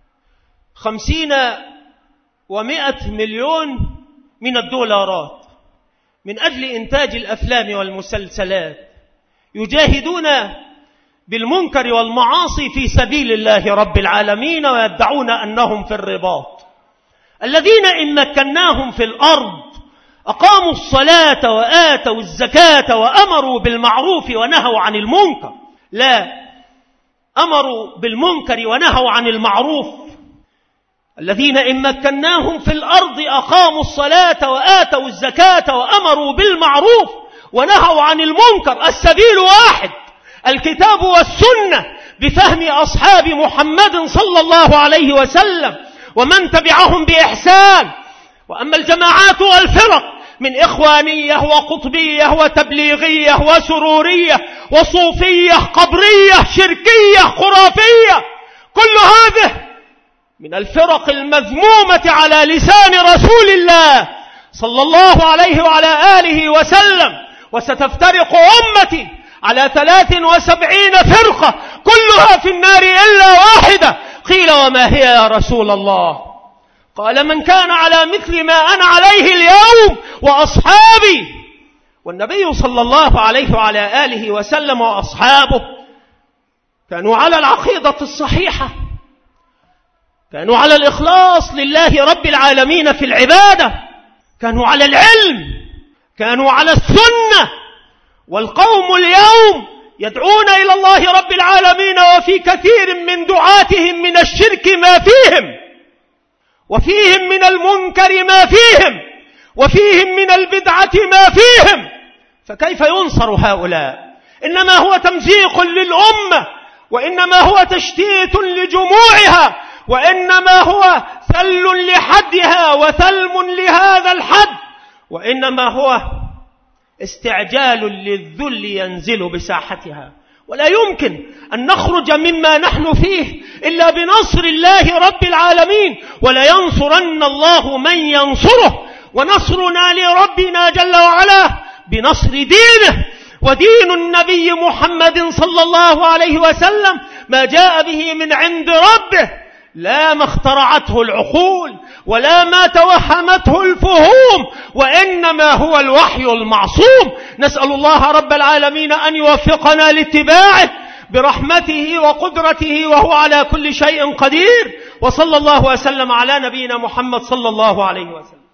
خمسين ومائة مليون من الدولارات من أجل إنتاج الأفلام والمسلسلات، يجاهدون بالمنكر والمعاصي في سبيل الله رب العالمين ويدعون أنهم في الرباط. الذين إن مكناهم في الأرض أقاموا الصلاة وآتوا الزكاة وأمروا بالمعروف ونهوا عن المنكر، لا أمروا بالمنكر ونهوا عن المعروف. الذين إن مكناهم في الأرض أقاموا الصلاة وآتوا الزكاة وأمروا بالمعروف ونهوا عن المنكر. السبيل واحد، الكتاب والسنة بفهم أصحاب محمد صلى الله عليه وسلم ومن تبعهم بإحسان. وأما الجماعات والفرق من إخوانية وقطبية وتبليغية وسرورية وصوفية قبرية شركية خرافية، كل هذه من الفرق المذمومة على لسان رسول الله صلى الله عليه وعلى آله وسلم. وستفترق أمتي على ثلاث وسبعين فرقة كلها في النار إلا واحدة. قيل وما هي يا رسول الله؟ قال من كان على مثل ما أنا عليه اليوم وأصحابي. والنبي صلى الله عليه وعلى آله وسلم وأصحابه كانوا على العقيدة الصحيحة، كانوا على الإخلاص لله رب العالمين في العبادة، كانوا على العلم، كانوا على السنة. والقوم اليوم يدعون إلى الله رب العالمين وفي كثير من دعاتهم من الشرك ما فيهم، وفيهم من المنكر ما فيهم، وفيهم من البدعة ما فيهم. فكيف ينصر هؤلاء؟ إنما هو تمزيق للأمة، وإنما هو تشتيت لجموعها، وإنما هو ثل لحدها وثلم لهذا الحد، وإنما هو استعجال للذل ينزل بساحتها. ولا يمكن أن نخرج مما نحن فيه إلا بنصر الله رب العالمين. ولا ينصرن الله من ينصره، ونصرنا لربنا جل وعلا بنصر دينه. ودين النبي محمد صلى الله عليه وسلم ما جاء به من عند ربه، لا ما اخترعته العقول ولا ما توهمته الفهوم، وإنما هو الوحي المعصوم. نسأل الله رب العالمين أن يوفقنا لاتباعه برحمته وقدرته، وهو على كل شيء قدير. وصلى الله وسلم على نبينا محمد صلى الله عليه وسلم.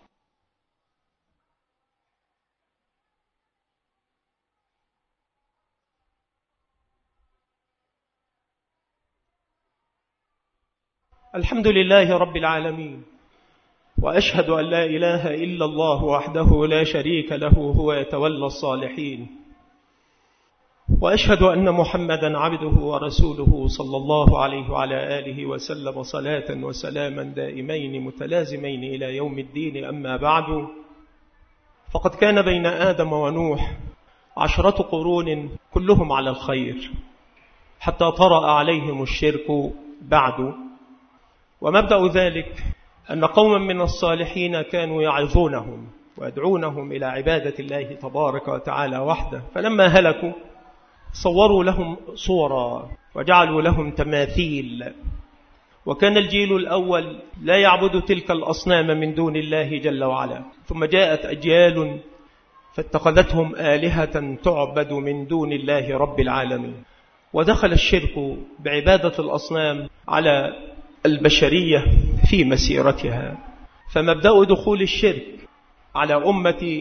الحمد لله رب العالمين، وأشهد أن لا إله إلا الله وحده لا شريك له هو يتولى الصالحين، وأشهد أن محمدا عبده ورسوله صلى الله عليه وعلى آله وسلم صلاة وسلاما دائمين متلازمين إلى يوم الدين. أما بعد، فقد كان بين آدم ونوح عشرة قرون كلهم على الخير حتى طرأ عليهم الشرك بعد. ومبدأ ذلك أن قوما من الصالحين كانوا يعظونهم ويدعونهم إلى عبادة الله تبارك وتعالى وحده، فلما هلكوا صوروا لهم صورا وجعلوا لهم تماثيل. وكان الجيل الأول لا يعبد تلك الأصنام من دون الله جل وعلا، ثم جاءت أجيال فاتخذتهم آلهة تعبد من دون الله رب العالمين، ودخل الشرك بعبادة الأصنام على البشرية في مسيرتها. فمبدأ دخول الشرك على أمة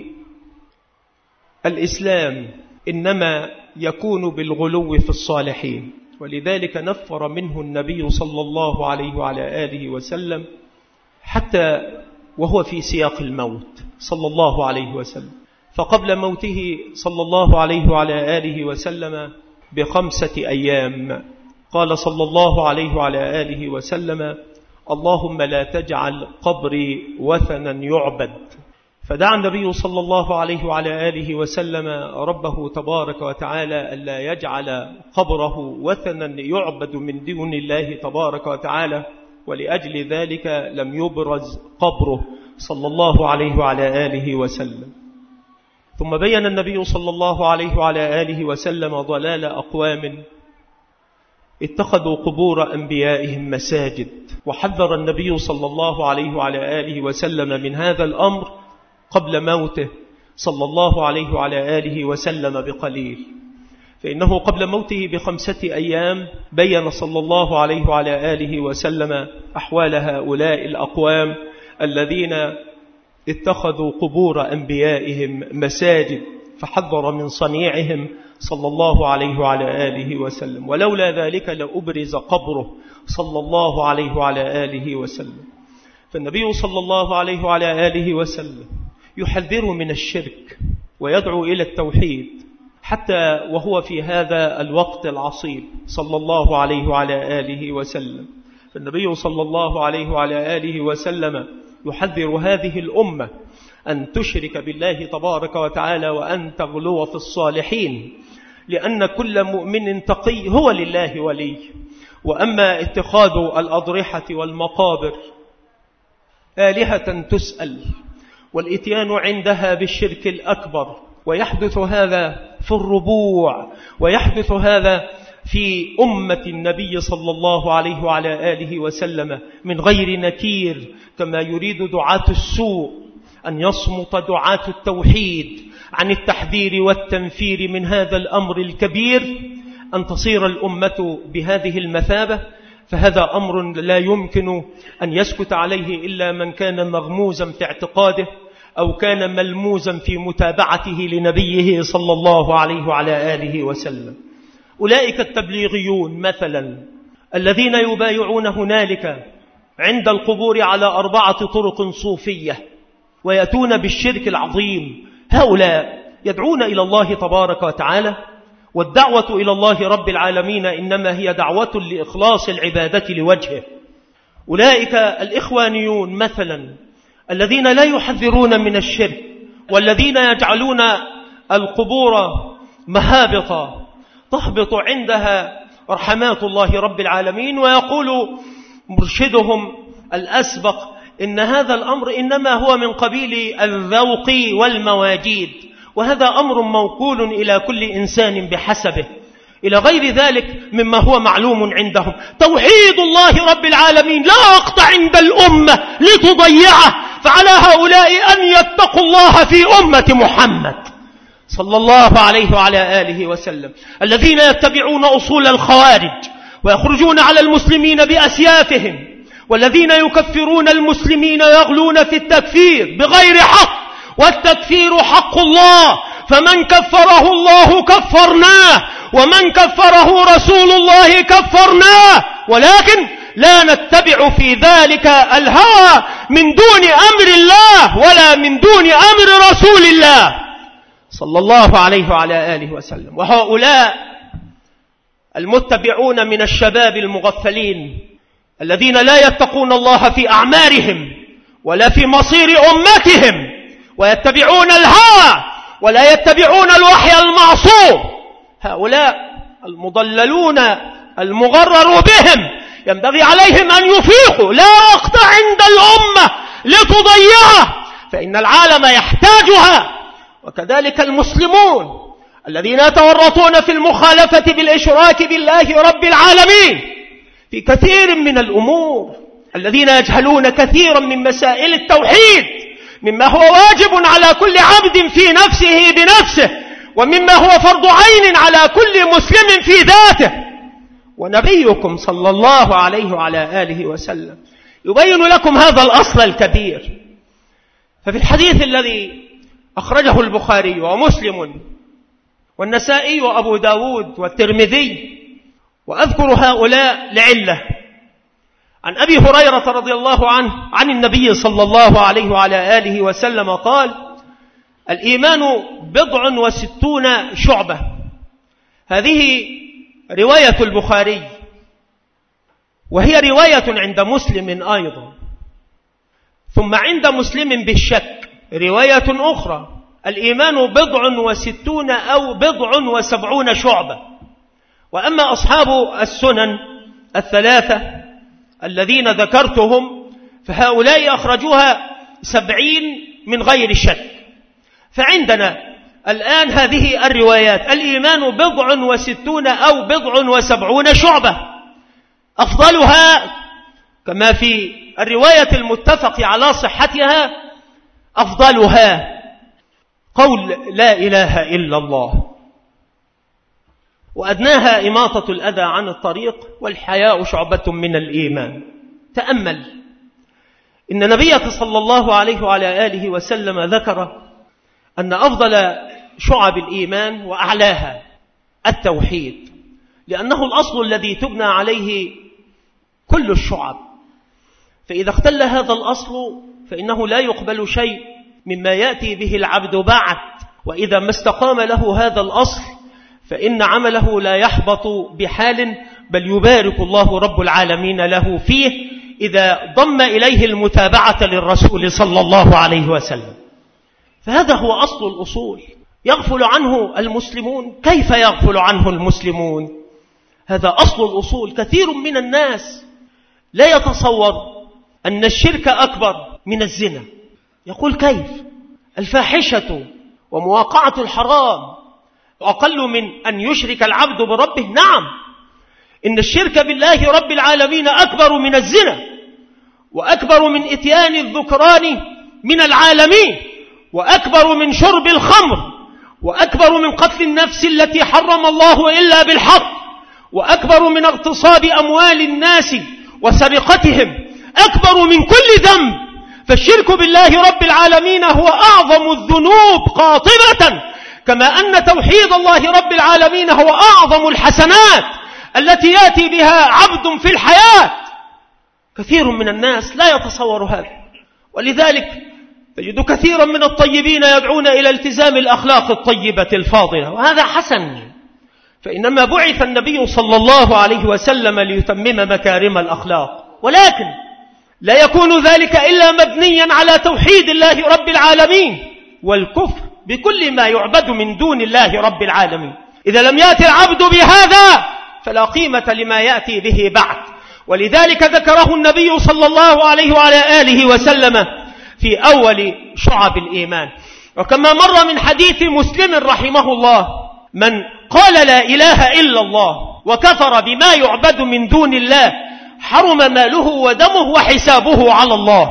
الإسلام إنما يكون بالغلو في الصالحين، ولذلك نفر منه النبي صلى الله عليه وعلى آله وسلم حتى وهو في سياق الموت صلى الله عليه وسلم. فقبل موته صلى الله عليه وعلى آله وسلم بخمسة أيام قال صلى الله عليه وعلى آله وسلم: اللهم لا تجعل قبري وثنا يعبد. فدعا النبي صلى الله عليه وعلى آله وسلم ربه تبارك وتعالى ألا يجعل قبره وثنا يعبد من دون الله تبارك وتعالى، ولأجل ذلك لم يبرز قبره صلى الله عليه وعلى آله وسلم. ثم بين النبي صلى الله عليه وعلى آله وسلم ضلال أقوام اتخذوا قبور أنبيائهم مساجد، وحذر النبي صلى الله عليه وعلى آله وسلم من هذا الأمر قبل موته صلى الله عليه وعلى آله وسلم بقليل. فإنه قبل موته بخمسة أيام بين صلى الله عليه وعلى آله وسلم أحوال هؤلاء الأقوام الذين اتخذوا قبور أنبيائهم مساجد، فحذر من صنيعهم صلى الله عليه وعلى آله وسلم. ولولا ذلك لأبرز قبره صلى الله عليه وعلى آله وسلم. فالنبي صلى الله عليه وعلى آله وسلم يحذر من الشرك ويدعو إلى التوحيد حتى وهو في هذا الوقت العصيب صلى الله عليه وعلى آله وسلم. فالنبي صلى الله عليه وعلى آله وسلم يحذر هذه الأمة أن تشرك بالله تبارك وتعالى وأن تغلو في الصالحين، لأن كل مؤمن تقي هو لله ولي. وأما اتخاذ الأضرحة والمقابر آلهة تسأل والإتيان عندها بالشرك الأكبر، ويحدث هذا في الربوع، ويحدث هذا في أمة النبي صلى الله عليه وعلى آله وسلم من غير نكير، كما يريد دعاة السوء أن يصمت دعاة التوحيد عن التحذير والتنفير من هذا الأمر الكبير، أن تصير الأمة بهذه المثابة. فهذا أمر لا يمكن أن يسكت عليه إلا من كان مغموزا في اعتقاده أو كان ملموزا في متابعته لنبيه صلى الله عليه وعلى آله وسلم. أولئك التبليغيون مثلا الذين يبايعون هنالك عند القبور على أربعة طرق صوفية ويأتون بالشرك العظيم، هؤلاء يدعون إلى الله تبارك وتعالى، والدعوة إلى الله رب العالمين إنما هي دعوة لإخلاص العبادة لوجهه. أولئك الإخوانيون مثلا الذين لا يحذرون من الشرك، والذين يجعلون القبور مهابطة تهبط عندها رحمات الله رب العالمين، ويقول مرشدهم الأسبق إن هذا الأمر إنما هو من قبيل الذوق والمواجيد، وهذا أمر موكول إلى كل إنسان بحسبه، إلى غير ذلك مما هو معلوم عندهم. توحيد الله رب العالمين لا وقت عند الأمة لتضيعه، فعلى هؤلاء أن يتقوا الله في أمة محمد صلى الله عليه وعلى آله وسلم، الذين يتبعون أصول الخوارج ويخرجون على المسلمين بأسيافهم، والذين يكفرون المسلمين ويغلون في التكفير بغير حق، والتكفير حق الله، فمن كفره الله كفرناه، ومن كفره رسول الله كفرناه، ولكن لا نتبع في ذلك الهوى من دون أمر الله ولا من دون أمر رسول الله صلى الله عليه وعلى آله وسلم. وهؤلاء المتبعون من الشباب المغفلين الذين لا يتقون الله في أعمارهم ولا في مصير أمتهم، ويتبعون الهوى ولا يتبعون الوحي المعصوم، هؤلاء المضللون المغرر بهم ينبغي عليهم أن يفيقوا. لا وقت عند الأمة لتضيعها، فإن العالم يحتاجها. وكذلك المسلمون الذين يتورطون في المخالفة بالإشراك بالله رب العالمين في كثير من الأمور، الذين يجهلون كثيرا من مسائل التوحيد مما هو واجب على كل عبد في نفسه بنفسه، ومما هو فرض عين على كل مسلم في ذاته. ونبيكم صلى الله عليه وعلى آله وسلم يبين لكم هذا الأصل الكبير. ففي الحديث الذي أخرجه البخاري ومسلم والنسائي وأبو داود والترمذي، وأذكر هؤلاء لعلة، عن أبي هريرة رضي الله عنه عن النبي صلى الله عليه وعلى آله وسلم قال: الإيمان بضع وستون شعبة. هذه رواية البخاري، وهي رواية عند مسلم أيضا، ثم عند مسلم بالشك رواية أخرى: الإيمان بضع وستون أو بضع وسبعون شعبة. وأما أصحاب السنن الثلاثة الذين ذكرتهم فهؤلاء أخرجوها سبعين من غير شك. فعندنا الآن هذه الروايات: الإيمان بضع وستون أو بضع وسبعون شعبة، أفضلها كما في الرواية المتفق على صحتها أفضلها قول لا إله إلا الله، وأدناها إماطة الأذى عن الطريق، والحياء شعبة من الإيمان. تأمل إن نبيك صلى الله عليه وعلى آله وسلم ذكر أن أفضل شعب الإيمان وأعلاها التوحيد، لأنه الأصل الذي تبنى عليه كل الشعب. فإذا اختل هذا الأصل فإنه لا يقبل شيء مما يأتي به العبد بعد، وإذا ما استقام له هذا الأصل فإن عمله لا يحبط بحال، بل يبارك الله رب العالمين له فيه إذا ضم إليه المتابعة للرسول صلى الله عليه وسلم. فهذا هو أصل الأصول، يغفل عنه المسلمون. كيف يغفل عنه المسلمون؟ هذا أصل الأصول. كثير من الناس لا يتصور أن الشرك أكبر من الزنا. يقول: كيف؟ الفاحشة ومواقعة الحرام أقل من أن يشرك العبد بربه؟ نعم، إن الشرك بالله رب العالمين أكبر من الزنا، وأكبر من إتيان الذكران من العالمين، وأكبر من شرب الخمر، وأكبر من قتل النفس التي حرم الله إلا بالحق، وأكبر من اغتصاب أموال الناس وسرقتهم، أكبر من كل ذنب. فالشرك بالله رب العالمين هو أعظم الذنوب قاطبة، كما أن توحيد الله رب العالمين هو أعظم الحسنات التي يأتي بها عبد في الحياة. كثير من الناس لا يتصور هذا، ولذلك تجد كثيرا من الطيبين يدعون إلى التزام الأخلاق الطيبة الفاضلة، وهذا حسن، فإنما بعث النبي صلى الله عليه وسلم ليتمم مكارم الأخلاق. ولكن لا يكون ذلك إلا مبنيا على توحيد الله رب العالمين والكفر بكل ما يعبد من دون الله رب العالمين. إذا لم يأتي العبد بهذا فلا قيمة لما يأتي به بعد. ولذلك ذكره النبي صلى الله عليه وعلى آله وسلم في أول شعب الإيمان. وكما مر من حديث مسلم رحمه الله: من قال لا إله إلا الله وكفر بما يعبد من دون الله حرم ماله ودمه وحسابه على الله.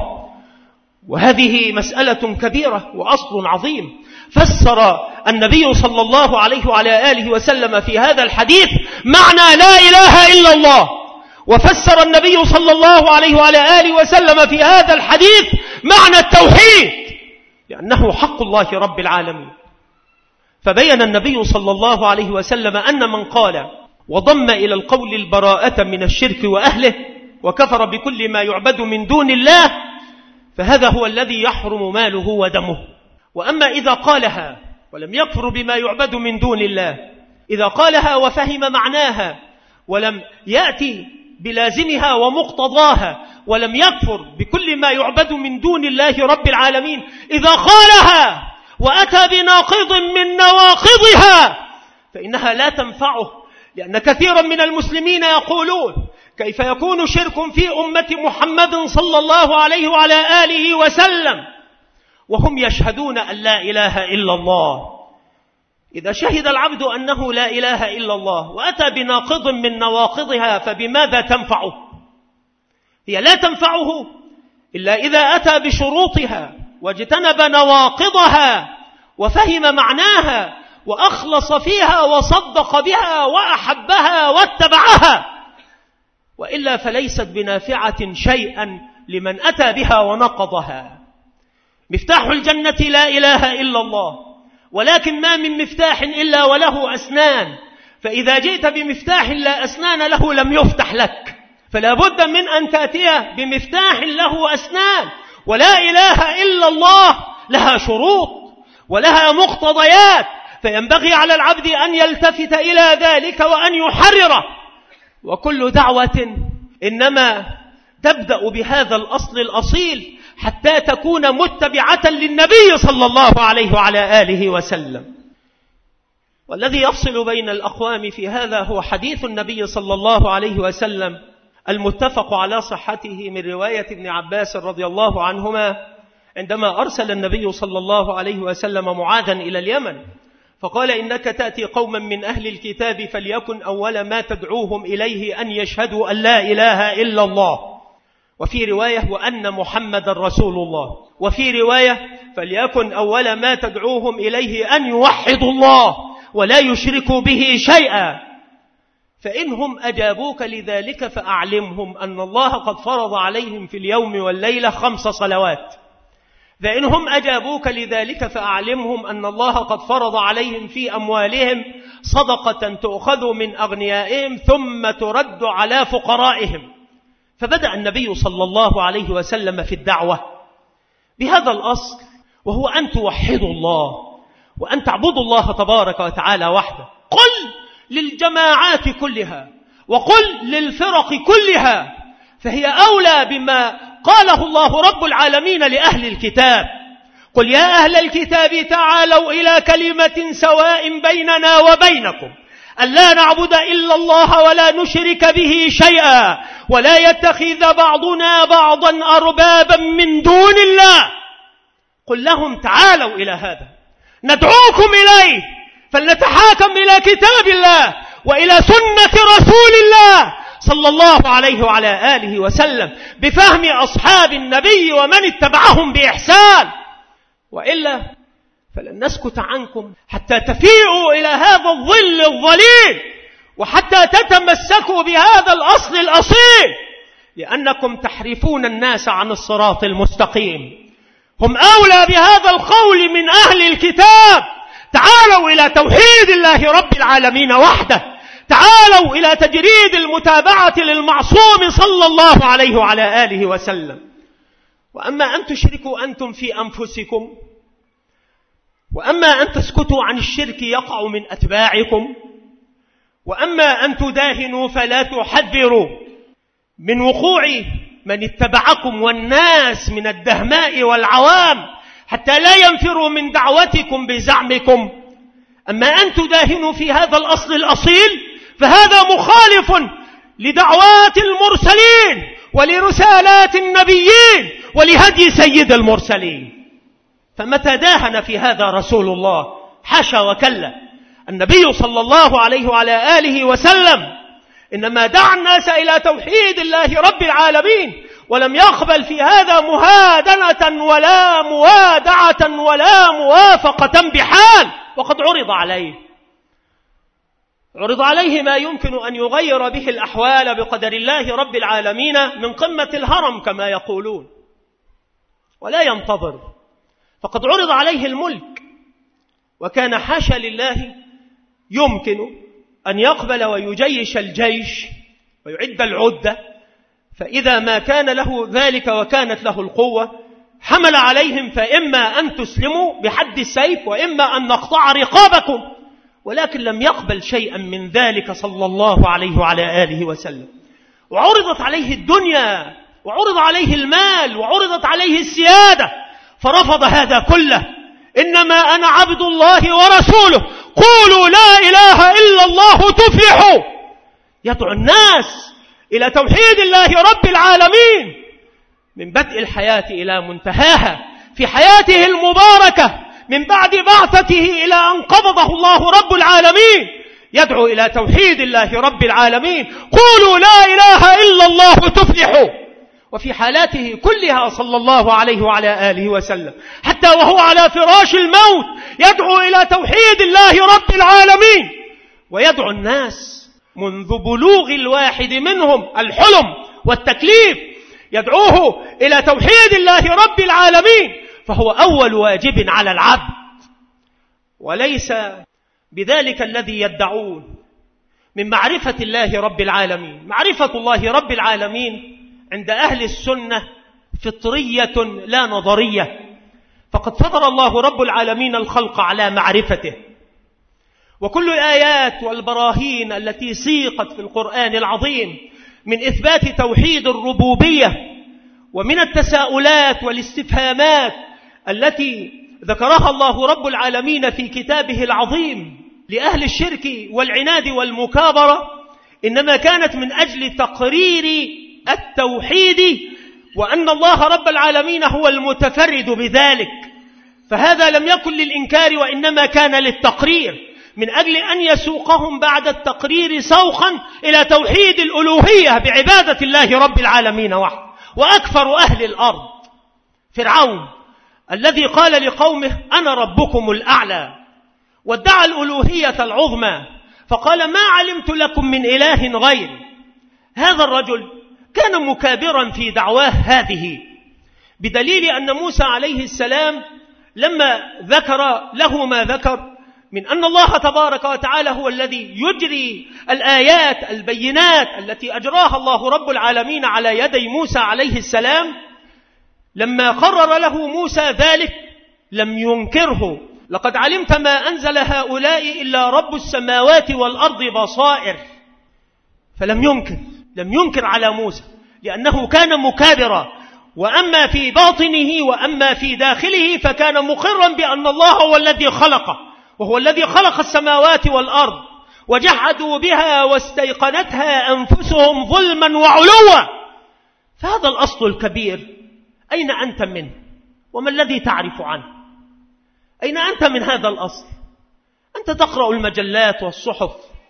وهذه مسألة كبيرة وأصل عظيم. فسر النبي صلى الله عليه وعلى آله وسلم في هذا الحديث معنى لا إله إلا الله، وفسر النبي صلى الله عليه وعلى آله وسلم في هذا الحديث معنى التوحيد، لأنه حق الله رب العالمين. فبين النبي صلى الله عليه وسلم أن من قال وضم إلى القول البراءة من الشرك وأهله وكفر بكل ما يعبد من دون الله، فهذا هو الذي يحرم ماله ودمه. وأما إذا قالها ولم يكفر بما يعبد من دون الله، إذا قالها وفهم معناها ولم يأتي بلازمها ومقتضاها، ولم يكفر بكل ما يعبد من دون الله رب العالمين، إذا قالها وأتى بناقض من نواقضها فإنها لا تنفعه، لأن كثيرا من المسلمين يقولون كيف يكون شرك في أمة محمد صلى الله عليه وعلى آله وسلم وهم يشهدون أن لا إله إلا الله. إذا شهد العبد أنه لا إله إلا الله وأتى بناقض من نواقضها فبماذا تنفعه؟ هي لا تنفعه إلا إذا أتى بشروطها واجتنب نواقضها وفهم معناها وأخلص فيها وصدق بها وأحبها واتبعها، وإلا فليست بنافعة شيئا لمن أتى بها ونقضها. مفتاح الجنة لا إله إلا الله، ولكن ما من مفتاح إلا وله أسنان، فإذا جئت بمفتاح لا أسنان له لم يفتح لك، فلا بد من أن تأتي بمفتاح له أسنان. ولا إله إلا الله لها شروط ولها مقتضيات، فينبغي على العبد أن يلتفت إلى ذلك وأن يحرره. وكل دعوة إنما تبدأ بهذا الأصل الأصيل حتى تكون متبعة للنبي صلى الله عليه وعلى آله وسلم. والذي يفصل بين الأقوام في هذا هو حديث النبي صلى الله عليه وسلم المتفق على صحته من رواية ابن عباس رضي الله عنهما، عندما أرسل النبي صلى الله عليه وسلم معاذا إلى اليمن فقال: إنك تأتي قوما من أهل الكتاب فليكن أول ما تدعوهم إليه أن يشهدوا أن لا إله إلا الله، وفي رواية وأن محمد رسول الله، وفي رواية فليكن أول ما تدعوهم إليه أن يوحدوا الله ولا يشركوا به شيئا، فإنهم أجابوك لذلك فأعلمهم أن الله قد فرض عليهم في اليوم والليلة خمس صلوات. فإنهم أجابوك لذلك فأعلمهم أن الله قد فرض عليهم في أموالهم صدقة تؤخذ من أغنيائهم ثم ترد على فقرائهم. فبدأ النبي صلى الله عليه وسلم في الدعوة بهذا الأصل، وهو أن توحدوا الله وأن تعبدوا الله تبارك وتعالى وحده. قل للجماعات كلها وقل للفرق كلها، فهي أولى بما قاله الله رب العالمين لأهل الكتاب: قل يا أهل الكتاب تعالوا إلى كلمة سواء بيننا وبينكم ألا نعبد إلا الله ولا نشرك به شيئا ولا يتخذ بعضنا بعضا أربابا من دون الله. قل لهم تعالوا إلى هذا ندعوكم إليه، فلنتحاكم إلى كتاب الله وإلى سنة رسول الله صلى الله عليه وعلى آله وسلم بفهم أصحاب النبي ومن اتبعهم بإحسان، وإلا فلن نسكت عنكم حتى تفيئوا إلى هذا الظل الظليل وحتى تتمسكوا بهذا الأصل الأصيل، لأنكم تحرفون الناس عن الصراط المستقيم. هم أولى بهذا القول من أهل الكتاب: تعالوا إلى توحيد الله رب العالمين وحده، تعالوا إلى تجريد المتابعة للمعصوم صلى الله عليه وعلى آله وسلم. وأما أن تشركوا أنتم في أنفسكم، وأما أن تسكتوا عن الشرك يقع من أتباعكم، وأما أن تداهنوا فلا تحذروا من وقوع من اتبعكم والناس من الدهماء والعوام حتى لا ينفروا من دعوتكم بزعمكم. أما أن تداهنوا في هذا الأصل الأصيل فهذا مخالف لدعوات المرسلين ولرسالات النبيين ولهدي سيد المرسلين. فمتى داهن في هذا رسول الله؟ حاشا وكلا. النبي صلى الله عليه وعلى آله وسلم إنما دعا الناس إلى توحيد الله رب العالمين، ولم يقبل في هذا مهادنة ولا موادعة ولا موافقة بحال. وقد عرض عليه عرض عليه ما يمكن أن يغير به الأحوال بقدر الله رب العالمين من قمة الهرم كما يقولون، ولا ينتظر. فقد عرض عليه الملك، وكان حاشا لله يمكن أن يقبل ويجيش الجيش ويعد العدة فإذا ما كان له ذلك وكانت له القوة حمل عليهم فإما أن تسلموا بحد السيف وإما أن نقطع رقابكم، ولكن لم يقبل شيئا من ذلك صلى الله عليه وعلى آله وسلم. وعرضت عليه الدنيا وعرض عليه المال وعرضت عليه السيادة فرفض هذا كله. إنما أنا عبد الله ورسوله قولوا لا إله إلا الله تفلحوا. يدعو الناس إلى توحيد الله رب العالمين من بدء الحياة إلى منتهاها، في حياته المباركة من بعد بعثته إلى أن قبضه الله رب العالمين يدعو إلى توحيد الله رب العالمين. قولوا لا إله إلا الله تفلحوا. وفي حالاته كلها صلى الله عليه وعلى آله وسلم حتى وهو على فراش الموت يدعو إلى توحيد الله رب العالمين، ويدعو الناس منذ بلوغ الواحد منهم الحلم والتكليف يدعوه إلى توحيد الله رب العالمين، فهو أول واجب على العبد. وليس بذلك الذي يدعون من معرفة الله رب العالمين. معرفة الله رب العالمين عند أهل السنة فطرية لا نظرية، فقد فطر الله رب العالمين الخلق على معرفته. وكل الآيات والبراهين التي سيقت في القرآن العظيم من إثبات توحيد الربوبية ومن التساؤلات والاستفهامات التي ذكرها الله رب العالمين في كتابه العظيم لأهل الشرك والعناد والمكابرة إنما كانت من أجل تقرير التوحيد وأن الله رب العالمين هو المتفرد بذلك. فهذا لم يكن للإنكار وإنما كان للتقرير، من أجل أن يسوقهم بعد التقرير سوقا إلى توحيد الألوهية بعبادة الله رب العالمين وحده. وأكثر أهل الأرض فرعون الذي قال لقومه أنا ربكم الأعلى وادعى الألوهية العظمى فقال ما علمت لكم من إله غير. هذا الرجل كان مكابرا في دعواه هذه، بدليل أن موسى عليه السلام لما ذكر له ما ذكر من أن الله تبارك وتعالى هو الذي يجري الآيات البينات التي أجراها الله رب العالمين على يدي موسى عليه السلام، لما قرر له موسى ذلك لم ينكره. لقد علمت ما أنزل هؤلاء إلا رب السماوات والأرض بصائر. فلم ينكر لم ينكر على موسى لأنه كان مكابرا، وأما في باطنه وأما في داخله فكان مقرا بأن الله هو الذي خلقه وهو الذي خلق السماوات والأرض، وجحدوا بها واستيقنتها أنفسهم ظلما وعلوا. فهذا الأصل الكبير أين أنت منه وما الذي تعرف عنه؟ أين أنت من هذا الأصل؟ أنت تقرأ المجلات والصحف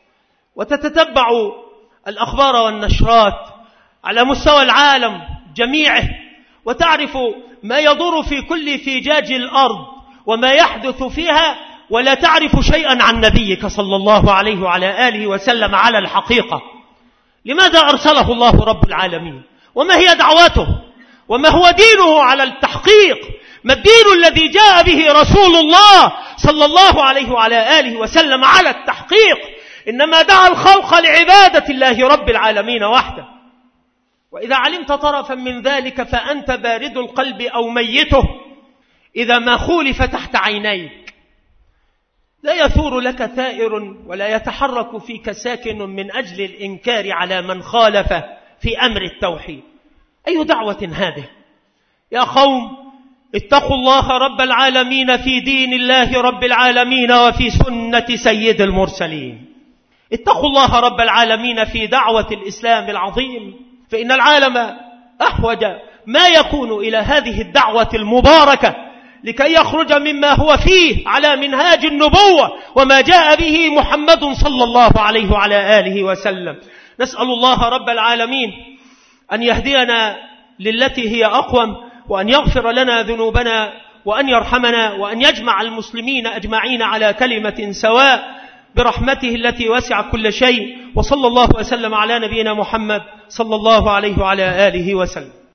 وتتتبع الأخبار والنشرات على مستوى العالم جميعه، وتعرف ما يدور في كل فجاج الأرض وما يحدث فيها، ولا تعرف شيئا عن نبيك صلى الله عليه وعلى آله وسلم على الحقيقة. لماذا أرسله الله رب العالمين؟ وما هي دعوته؟ وما هو دينه على التحقيق؟ ما الدين الذي جاء به رسول الله صلى الله عليه وعلى آله وسلم على التحقيق؟ إنما دعا الخلق لعبادة الله رب العالمين وحده. وإذا علمت طرفا من ذلك فأنت بارد القلب أو ميته إذا ما خولف تحت عينيك. لا يثور لك ثائر ولا يتحرك فيك ساكن من أجل الإنكار على من خالف في أمر التوحيد. أي دعوة هذه؟ يا قوم اتقوا الله رب العالمين في دين الله رب العالمين وفي سنة سيد المرسلين. اتقوا الله رب العالمين في دعوة الإسلام العظيم، فإن العالم أحوج ما يكون إلى هذه الدعوة المباركة لكي يخرج مما هو فيه على منهاج النبوة وما جاء به محمد صلى الله عليه وعلى آله وسلم. نسأل الله رب العالمين أن يهدينا للتي هي أقوم، وأن يغفر لنا ذنوبنا، وأن يرحمنا، وأن يجمع المسلمين أجمعين على كلمة سواء برحمته التي وسعت كل شيء. وصلى الله وسلم على نبينا محمد صلى الله عليه وعلى آله وسلم.